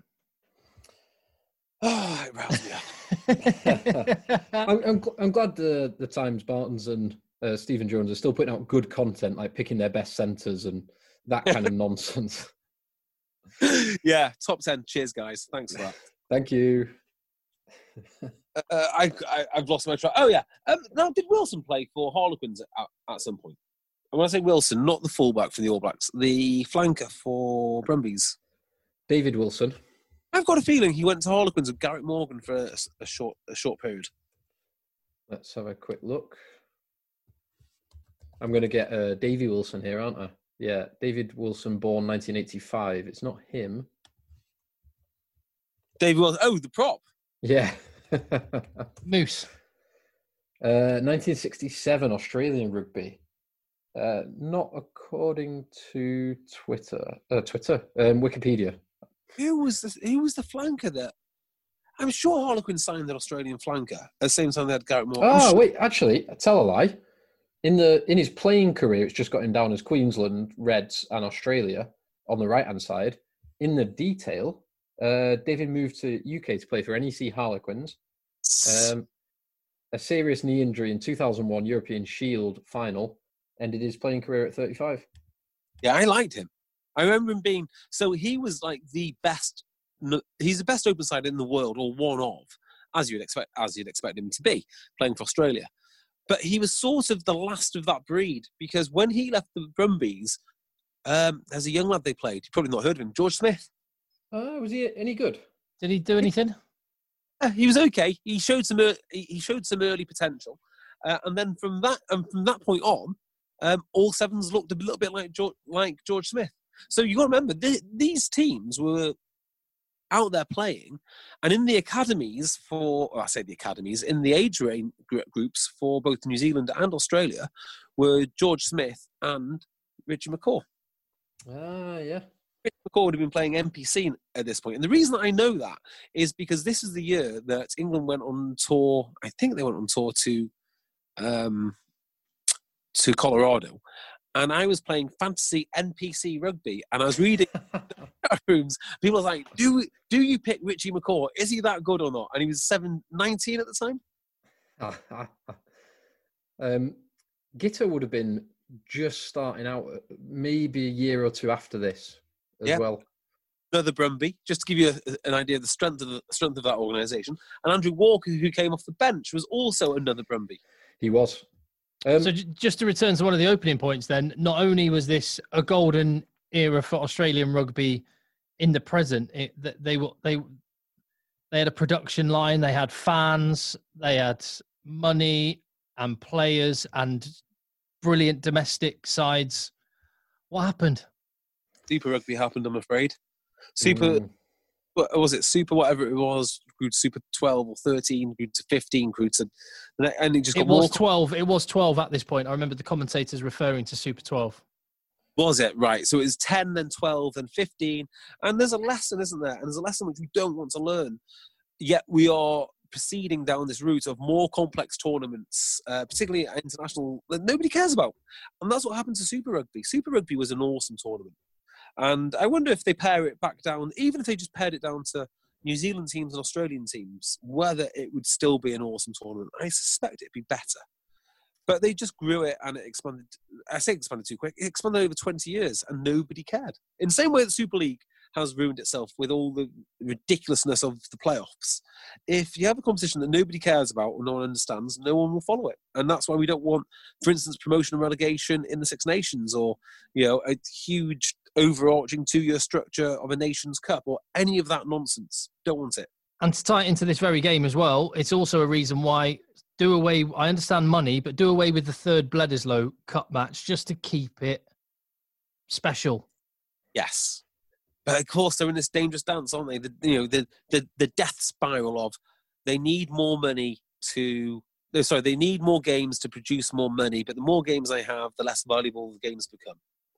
F: Oh, it roused me up.
E: I'm, I'm, I'm glad the, the Times, Bartons and uh, Stephen Jones are still putting out good content, like picking their best centres and that kind of nonsense.
F: Yeah, top ten. Cheers, guys. Thanks for that.
E: Thank you.
F: Uh, I, I, I've lost my track. Oh, yeah. Um, now, did Wilson play for Harlequins at, at some point? And when I say Wilson, not the fullback for the All Blacks, the flanker for Brumbies.
E: David Wilson.
F: I've got a feeling he went to Harlequins with Garrett Morgan for a, a short a short period.
E: Let's have a quick look. I'm going to get uh, Davy Wilson here, aren't I? Yeah, David Wilson, born nineteen eighty-five. It's not him.
F: David Wilson. Oh, the prop.
E: Yeah.
D: Moose.
E: Uh, nineteen sixty-seven Australian rugby. Uh, not according to Twitter. Uh, Twitter. Um, Wikipedia.
F: Who was the, who was the flanker that? I'm sure Harlequins signed an Australian flanker at the same time they had Garrett Morgan.
E: Oh,
F: sure.
E: wait, actually, I tell a lie. In the in his playing career, it's just got him down as Queensland, Reds, and Australia on the right hand side. In the detail, uh, David moved to U K to play for N E C Harlequins. Um, a serious knee injury in two thousand one European Shield final ended his playing career at thirty-five.
F: Yeah, I liked him. I remember him being so he was like the best. He's the best open side in the world, or one of, as you'd expect, as you'd expect him to be, playing for Australia. But he was sort of the last of that breed because when he left the Brumbies, um, there's a young lad they played. You've probably not heard of him, George Smith.
E: Oh, uh, was he any good?
D: Did he do anything?
F: Uh, he was okay. He showed some. Uh, he showed some early potential, uh, and then from that and from that point on, um, all sevens looked a little bit like George, like George Smith. So you got to remember th- these teams were out there playing, and in the academies for, or I say the academies, in the age range groups for both New Zealand and Australia were George Smith and Richie McCaw.
E: Ah, yeah.
F: Richie McCaw would have been playing N P C at this point. And the reason I know that is because this is the year that England went on tour, I think they went on tour to, um, to Colorado. And I was playing fantasy N P C rugby, and I was reading rooms. People were like, "Do do you pick Richie McCaw? Is he that good or not?" And he was seven nineteen at the time.
E: um, Gitto would have been just starting out, maybe a year or two after this as
F: yeah.
E: well.
F: Another Brumby, just to give you a, an idea of the strength of the strength of that organisation. And Andrew Walker, who came off the bench, was also another Brumby.
E: He was. Um,
D: so j- just to return to one of the opening points then, not only was this a golden era for Australian rugby in the present, it, they were they They had a production line. They had fans. They had money and players and brilliant domestic sides. What happened?
F: Super Rugby happened, I'm afraid. Super,
E: Mm.
F: what was it? Super, whatever it was, grew to Super twelve or thirteen, grew to fifteen, grew to, and it just got
D: It was
F: more.
D: twelve. It was twelve at this point. I remember the commentators referring to Super twelve.
F: Was it? Right. So it was ten, then twelve, then fifteen. And there's a lesson, isn't there? And there's a lesson which we don't want to learn. Yet we are proceeding down this route of more complex tournaments, uh, particularly international, that nobody cares about. And that's what happened to Super Rugby. Super Rugby was an awesome tournament. And I wonder if they pare it back down, even if they just pared it down to New Zealand teams and Australian teams, whether it would still be an awesome tournament. I suspect it'd be better. But they just grew it and it expanded. I say expanded too quick. It expanded over twenty years and nobody cared. In the same way that Super League has ruined itself with all the ridiculousness of the playoffs. If you have a competition that nobody cares about or no one understands, no one will follow it. And that's why we don't want, for instance, promotion and relegation in the Six Nations, or, you know, a huge overarching two-year structure of a Nations Cup, or any of that nonsense. Don't want it.
D: And to tie it into this very game as well, it's also a reason why do away, I understand money, but do away with the third Bledisloe Cup match just to keep it special.
F: Yes. But of course, they're in this dangerous dance, aren't they? The, you know, the, the, the death spiral of they need more money to... Sorry, they need more games to produce more money, but the more games they have, the less valuable the games become.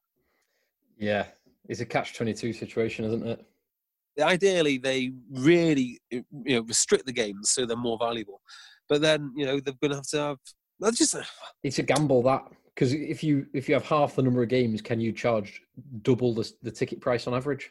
E: Yeah, it's a catch twenty-two situation, isn't it?
F: Ideally, they really, you know, restrict the games so they're more valuable. But then, you know, they're going to have to have... That's just...
E: It's a gamble, that. Because if you if you have half the number of games, can you charge double the, the ticket price on average?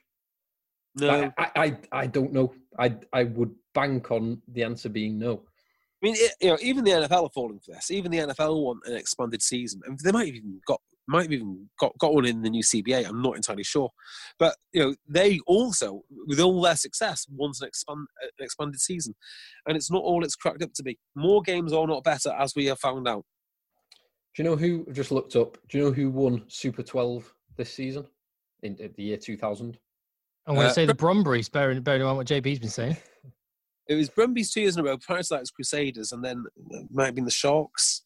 F: No.
E: I, I, I don't know. I I would bank on the answer being no.
F: I mean, it, you know, even the N F L are falling for this. Even the N F L want an expanded season. And they might have even got might have even got, got one in the new C B A. I'm not entirely sure. But, you know, they also, with all their success, want an, expand, an expanded season. And it's not all it's cracked up to be. More games are not better, as we have found out.
E: Do you know who, I've just looked up, do you know who won Super twelve this season in, in the year two thousand?
D: I'm going to
F: Uh,
D: say the Brumbies, bearing, bearing in mind what J B's been saying.
F: It was Brumbies two years in a row. Prior to that, it was Crusaders, and then it might have been the Sharks.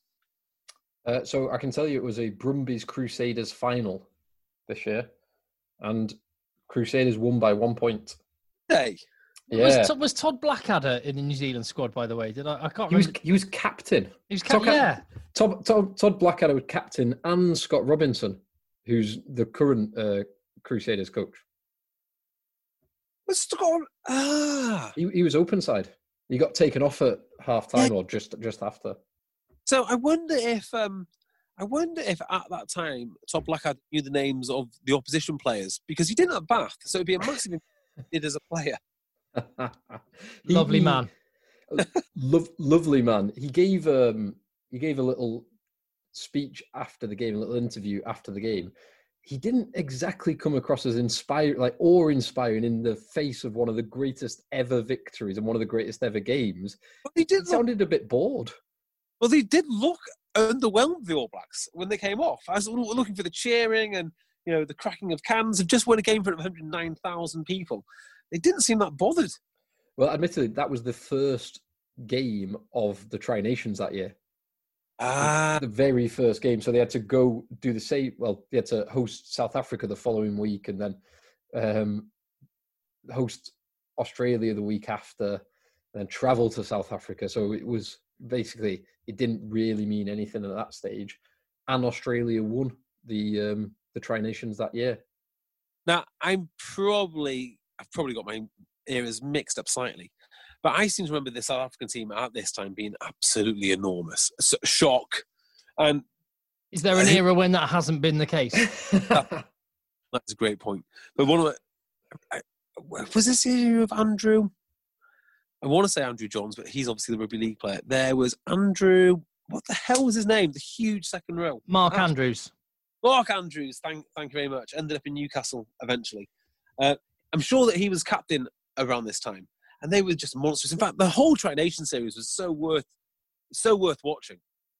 E: Uh, so I can tell you it was a Brumbies Crusaders final this year, and Crusaders won by one point.
F: Hey,
E: Yeah,
D: Was, was Todd Blackadder in the New Zealand squad, by the way? Did I? I can't
E: he was
D: remember.
E: he was captain.
D: He was ca-
E: Todd,
D: yeah.
E: Todd, Todd, Todd Blackadder was captain, and Scott Robinson, who's the current uh, Crusaders coach.
F: what's gone? Ah.
E: He, he was open side. He got taken off at half time or just just after.
F: So I wonder if, um, I wonder if at that time Todd Blackadder knew the names of the opposition players, because he didn't have Bath, so it'd be a massive did as a player.
E: He-
D: Lovely
E: he-
D: man.
E: Lo- lovely man. He gave um he gave a little speech after the game, a little interview after the game. He didn't exactly come across as inspired, like awe-inspiring in the face of one of the greatest ever victories and one of the greatest ever games.
F: But he
E: He
F: did look,
E: sounded a bit bored.
F: well, they did look underwhelmed, the All Blacks, when they came off. I was looking for the cheering and, you know, the cracking of cans. They've just won a game in front of one hundred nine thousand people. They didn't seem that bothered.
E: Well, admittedly, that was the first game of the Tri Nations that year.
F: Ah,
E: The very first game. So they had to go do the same. Well, they had to host South Africa the following week and then um, host Australia the week after, and then travel to South Africa. So it was basically, it didn't really mean anything at that stage. And Australia won the um, the Tri Nations that year.
F: now I'm probably, I've probably got my ears mixed up slightly, but I seem to remember the South African team at this time being absolutely enormous. So, shock. And
D: Is there an era when that hasn't been the case?
F: that's a great point. But one of the, I, was this the year of Andrew? I want to say Andrew Johns, but he's obviously the rugby league player. There was Andrew, what the hell was his name? The huge second row.
D: Mark
F: Ah,
D: Andrews.
F: Mark Andrews, thank, thank you very much. Ended up in Newcastle eventually. Uh, I'm sure that he was captain around this time, and they were just monsters. In fact, the whole Tri Nation series was so worth, so worth watching.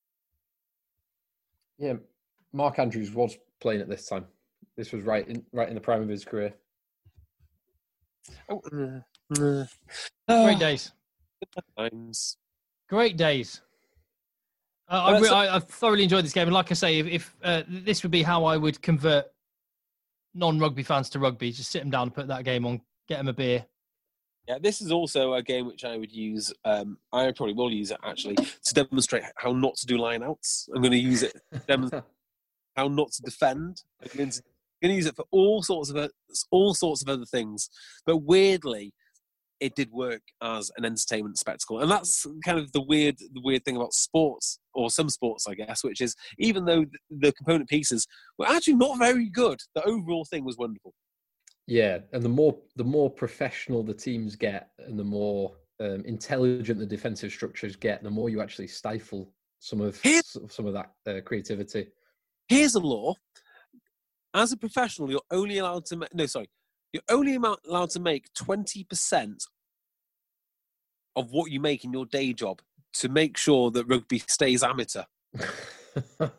E: Yeah, Mark Andrews was playing at this time. This was right in right in the prime of his career.
F: Oh, uh, Uh,
D: Great days.
F: Times.
D: Great days. Uh, I, re- I, I thoroughly enjoyed this game, and like I say, if, if uh, this would be how I would convert non-rugby fans to rugby, just sit them down and put that game on, get them a beer.
F: Yeah, this is also a game which I would use. Um, I probably will use it actually to demonstrate how not to do line-outs. I'm going to use it to demonstrate how not to defend. I'm going to, I'm going to use it for all sorts of all sorts of other things. But weirdly, it did work as an entertainment spectacle, and that's kind of the weird, the weird thing about sports, or some sports, I guess, which is even though the component pieces were actually not very good, the overall thing was wonderful.
E: Yeah, and the more the more professional the teams get, and the more um, intelligent the defensive structures get, the more you actually stifle some of
F: Here,
E: some of that uh, creativity.
F: Here's a law: as a professional, you're only allowed to make no, sorry. You're only allowed to make twenty percent of what you make in your day job to make sure that rugby stays amateur.
E: uh,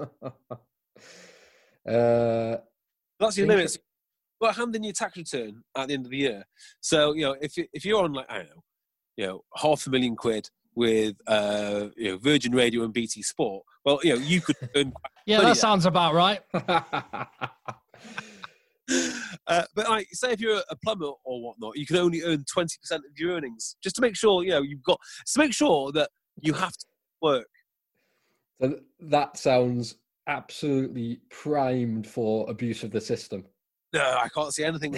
F: That's your limits. You've got a hand in your tax return at the end of the year. So, you know, if, you, if you're on, like, I don't know, you know, half a million quid with uh, you know, Virgin Radio and B T Sport, well, you know, you could earn quite
D: Yeah, that sounds about right.
F: Uh, but like, say if you're a plumber or whatnot, you can only earn twenty percent of your earnings, just to make sure, you know, you've got to make sure that you have to work.
E: So that sounds absolutely primed for abuse of the system.
F: No, I can't see anything.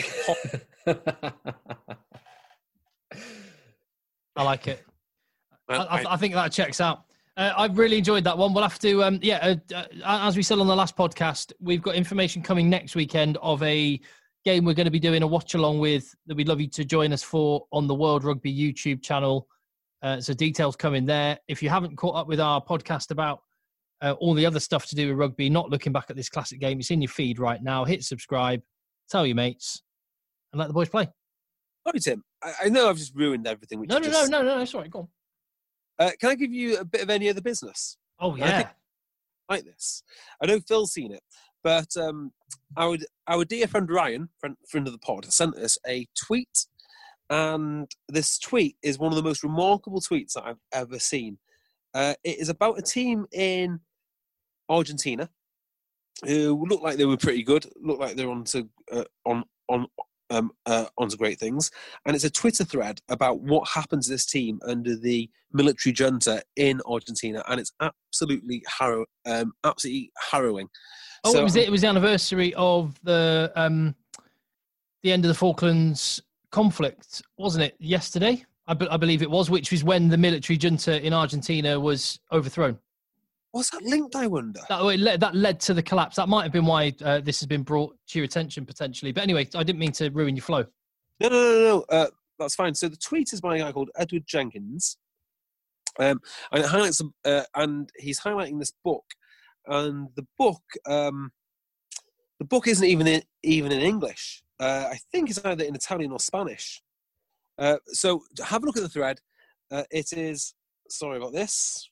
D: I like it.
F: Well,
D: I, I, I think that checks out. Uh, I've really enjoyed that one. We'll have to, um, yeah, uh, uh, as we said on the last podcast, we've got information coming next weekend of a game we're going to be doing a watch along with that we'd love you to join us for on the World Rugby YouTube channel. Uh, so details coming there. If you haven't caught up with our podcast about uh, all the other stuff to do with rugby, not looking back at this classic game, it's in your feed right now. Hit subscribe, tell your mates, and let the boys play.
F: Sorry, Tim. I, I know I've just ruined everything. Which
D: No, no,
F: just...
D: no, no, no, no. Sorry, go on.
F: Uh, can I give you a bit of any other business?
D: Oh, yeah.
F: Like this. I know Phil's seen it, but um, our, our dear friend Ryan, friend, friend of the pod, sent us a tweet, and this tweet is one of the most remarkable tweets that I've ever seen. Uh, it is about a team in Argentina who looked like they were pretty good, looked like they're on to, uh, on, on, Um, uh, onto great things, and it's a Twitter thread about what happened to this team under the military junta in Argentina, and it's absolutely harrow, um, absolutely harrowing.
D: Oh,
F: so,
D: it was it. It was the anniversary of the um, the end of the Falklands conflict, wasn't it? Yesterday, I, be- I believe it was, which was when the military junta in Argentina was overthrown.
F: What's that linked, I wonder?
D: That, led, that led to the collapse. That might have been why uh, this has been brought to your attention, potentially. But anyway, I didn't mean to ruin your flow.
F: No, no, no, no. Uh, that's fine. So the tweet is by a guy called Edward Jenkins. Um, and it highlights, uh, and he's highlighting this book. And the book, um, the book isn't even in, even in English. Uh, I think it's either in Italian or Spanish. Uh, so have a look at the thread. Uh, it is, sorry about this.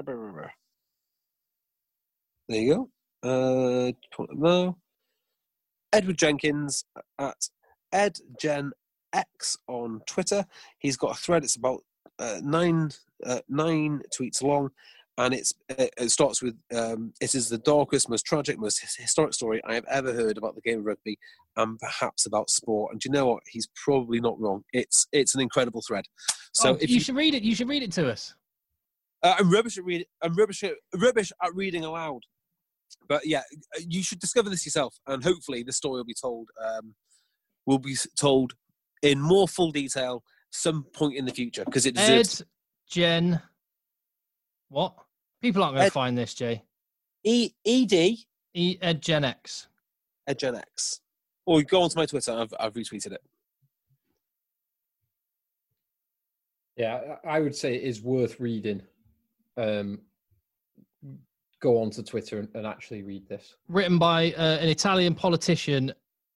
F: There you go. Uh, no. Edward Jenkins at EdGenX on Twitter. He's got a thread. It's about uh, nine uh, nine tweets long, and it's it, it starts with um, it is the darkest, most tragic, most historic story I have ever heard about the game of rugby, and perhaps about sport. And do you know what? He's probably not wrong. It's it's an incredible thread. So
D: oh,
F: if
D: you,
F: you
D: should read it. You should read it to us.
F: Uh, I'm rubbish at read. I'm rubbish at, rubbish at reading aloud. But yeah, you should discover this yourself, and hopefully the story will be told. Um, will be told in more full detail some point in the future because it deserves.
D: Ed, Gen, what? People aren't going to
F: Ed,
D: find this, Jay.
F: E E D
D: E Ed Gen X.
F: Ed Gen X. Or go onto my Twitter. I've I've retweeted it.
E: Yeah, I would say it is worth reading. Um, go onto Twitter and, and actually read this.
D: Written by uh, an Italian politician,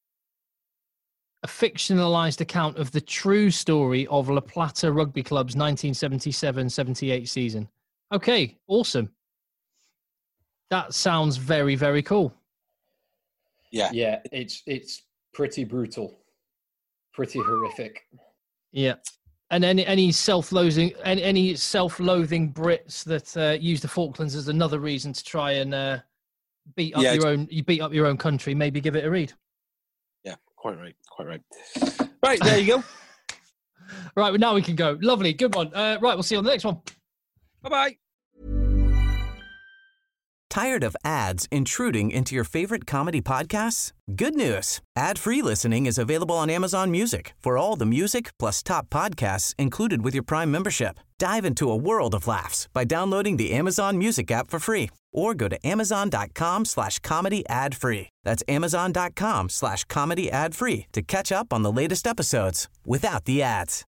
D: a fictionalized account of the true story of La Plata Rugby Club's nineteen seventy-seven seventy-eight season. Okay, awesome. That sounds very, very cool.
F: Yeah.
E: Yeah, it's it's pretty brutal. Pretty horrific.
D: Yeah. And any any self-loathing any, any self-loathing Brits that uh, use the Falklands as another reason to try and uh, beat up
F: Yeah,
D: your own you beat up your own country, maybe give it a read.
F: Yeah, quite right, quite right. Right, there you go.
D: Right, well, now we can go. Lovely, good one. Uh, right, we'll see you on the next one.
F: Bye-bye.
A: Tired of ads intruding into your favorite comedy podcasts? Good news. Ad-free listening is available on Amazon Music for all the music plus top podcasts included with your Prime membership. Dive into a world of laughs by downloading the Amazon Music app for free or go to amazon.com slash comedy ad free. That's amazon.com slash comedy ad free to catch up on the latest episodes without the ads.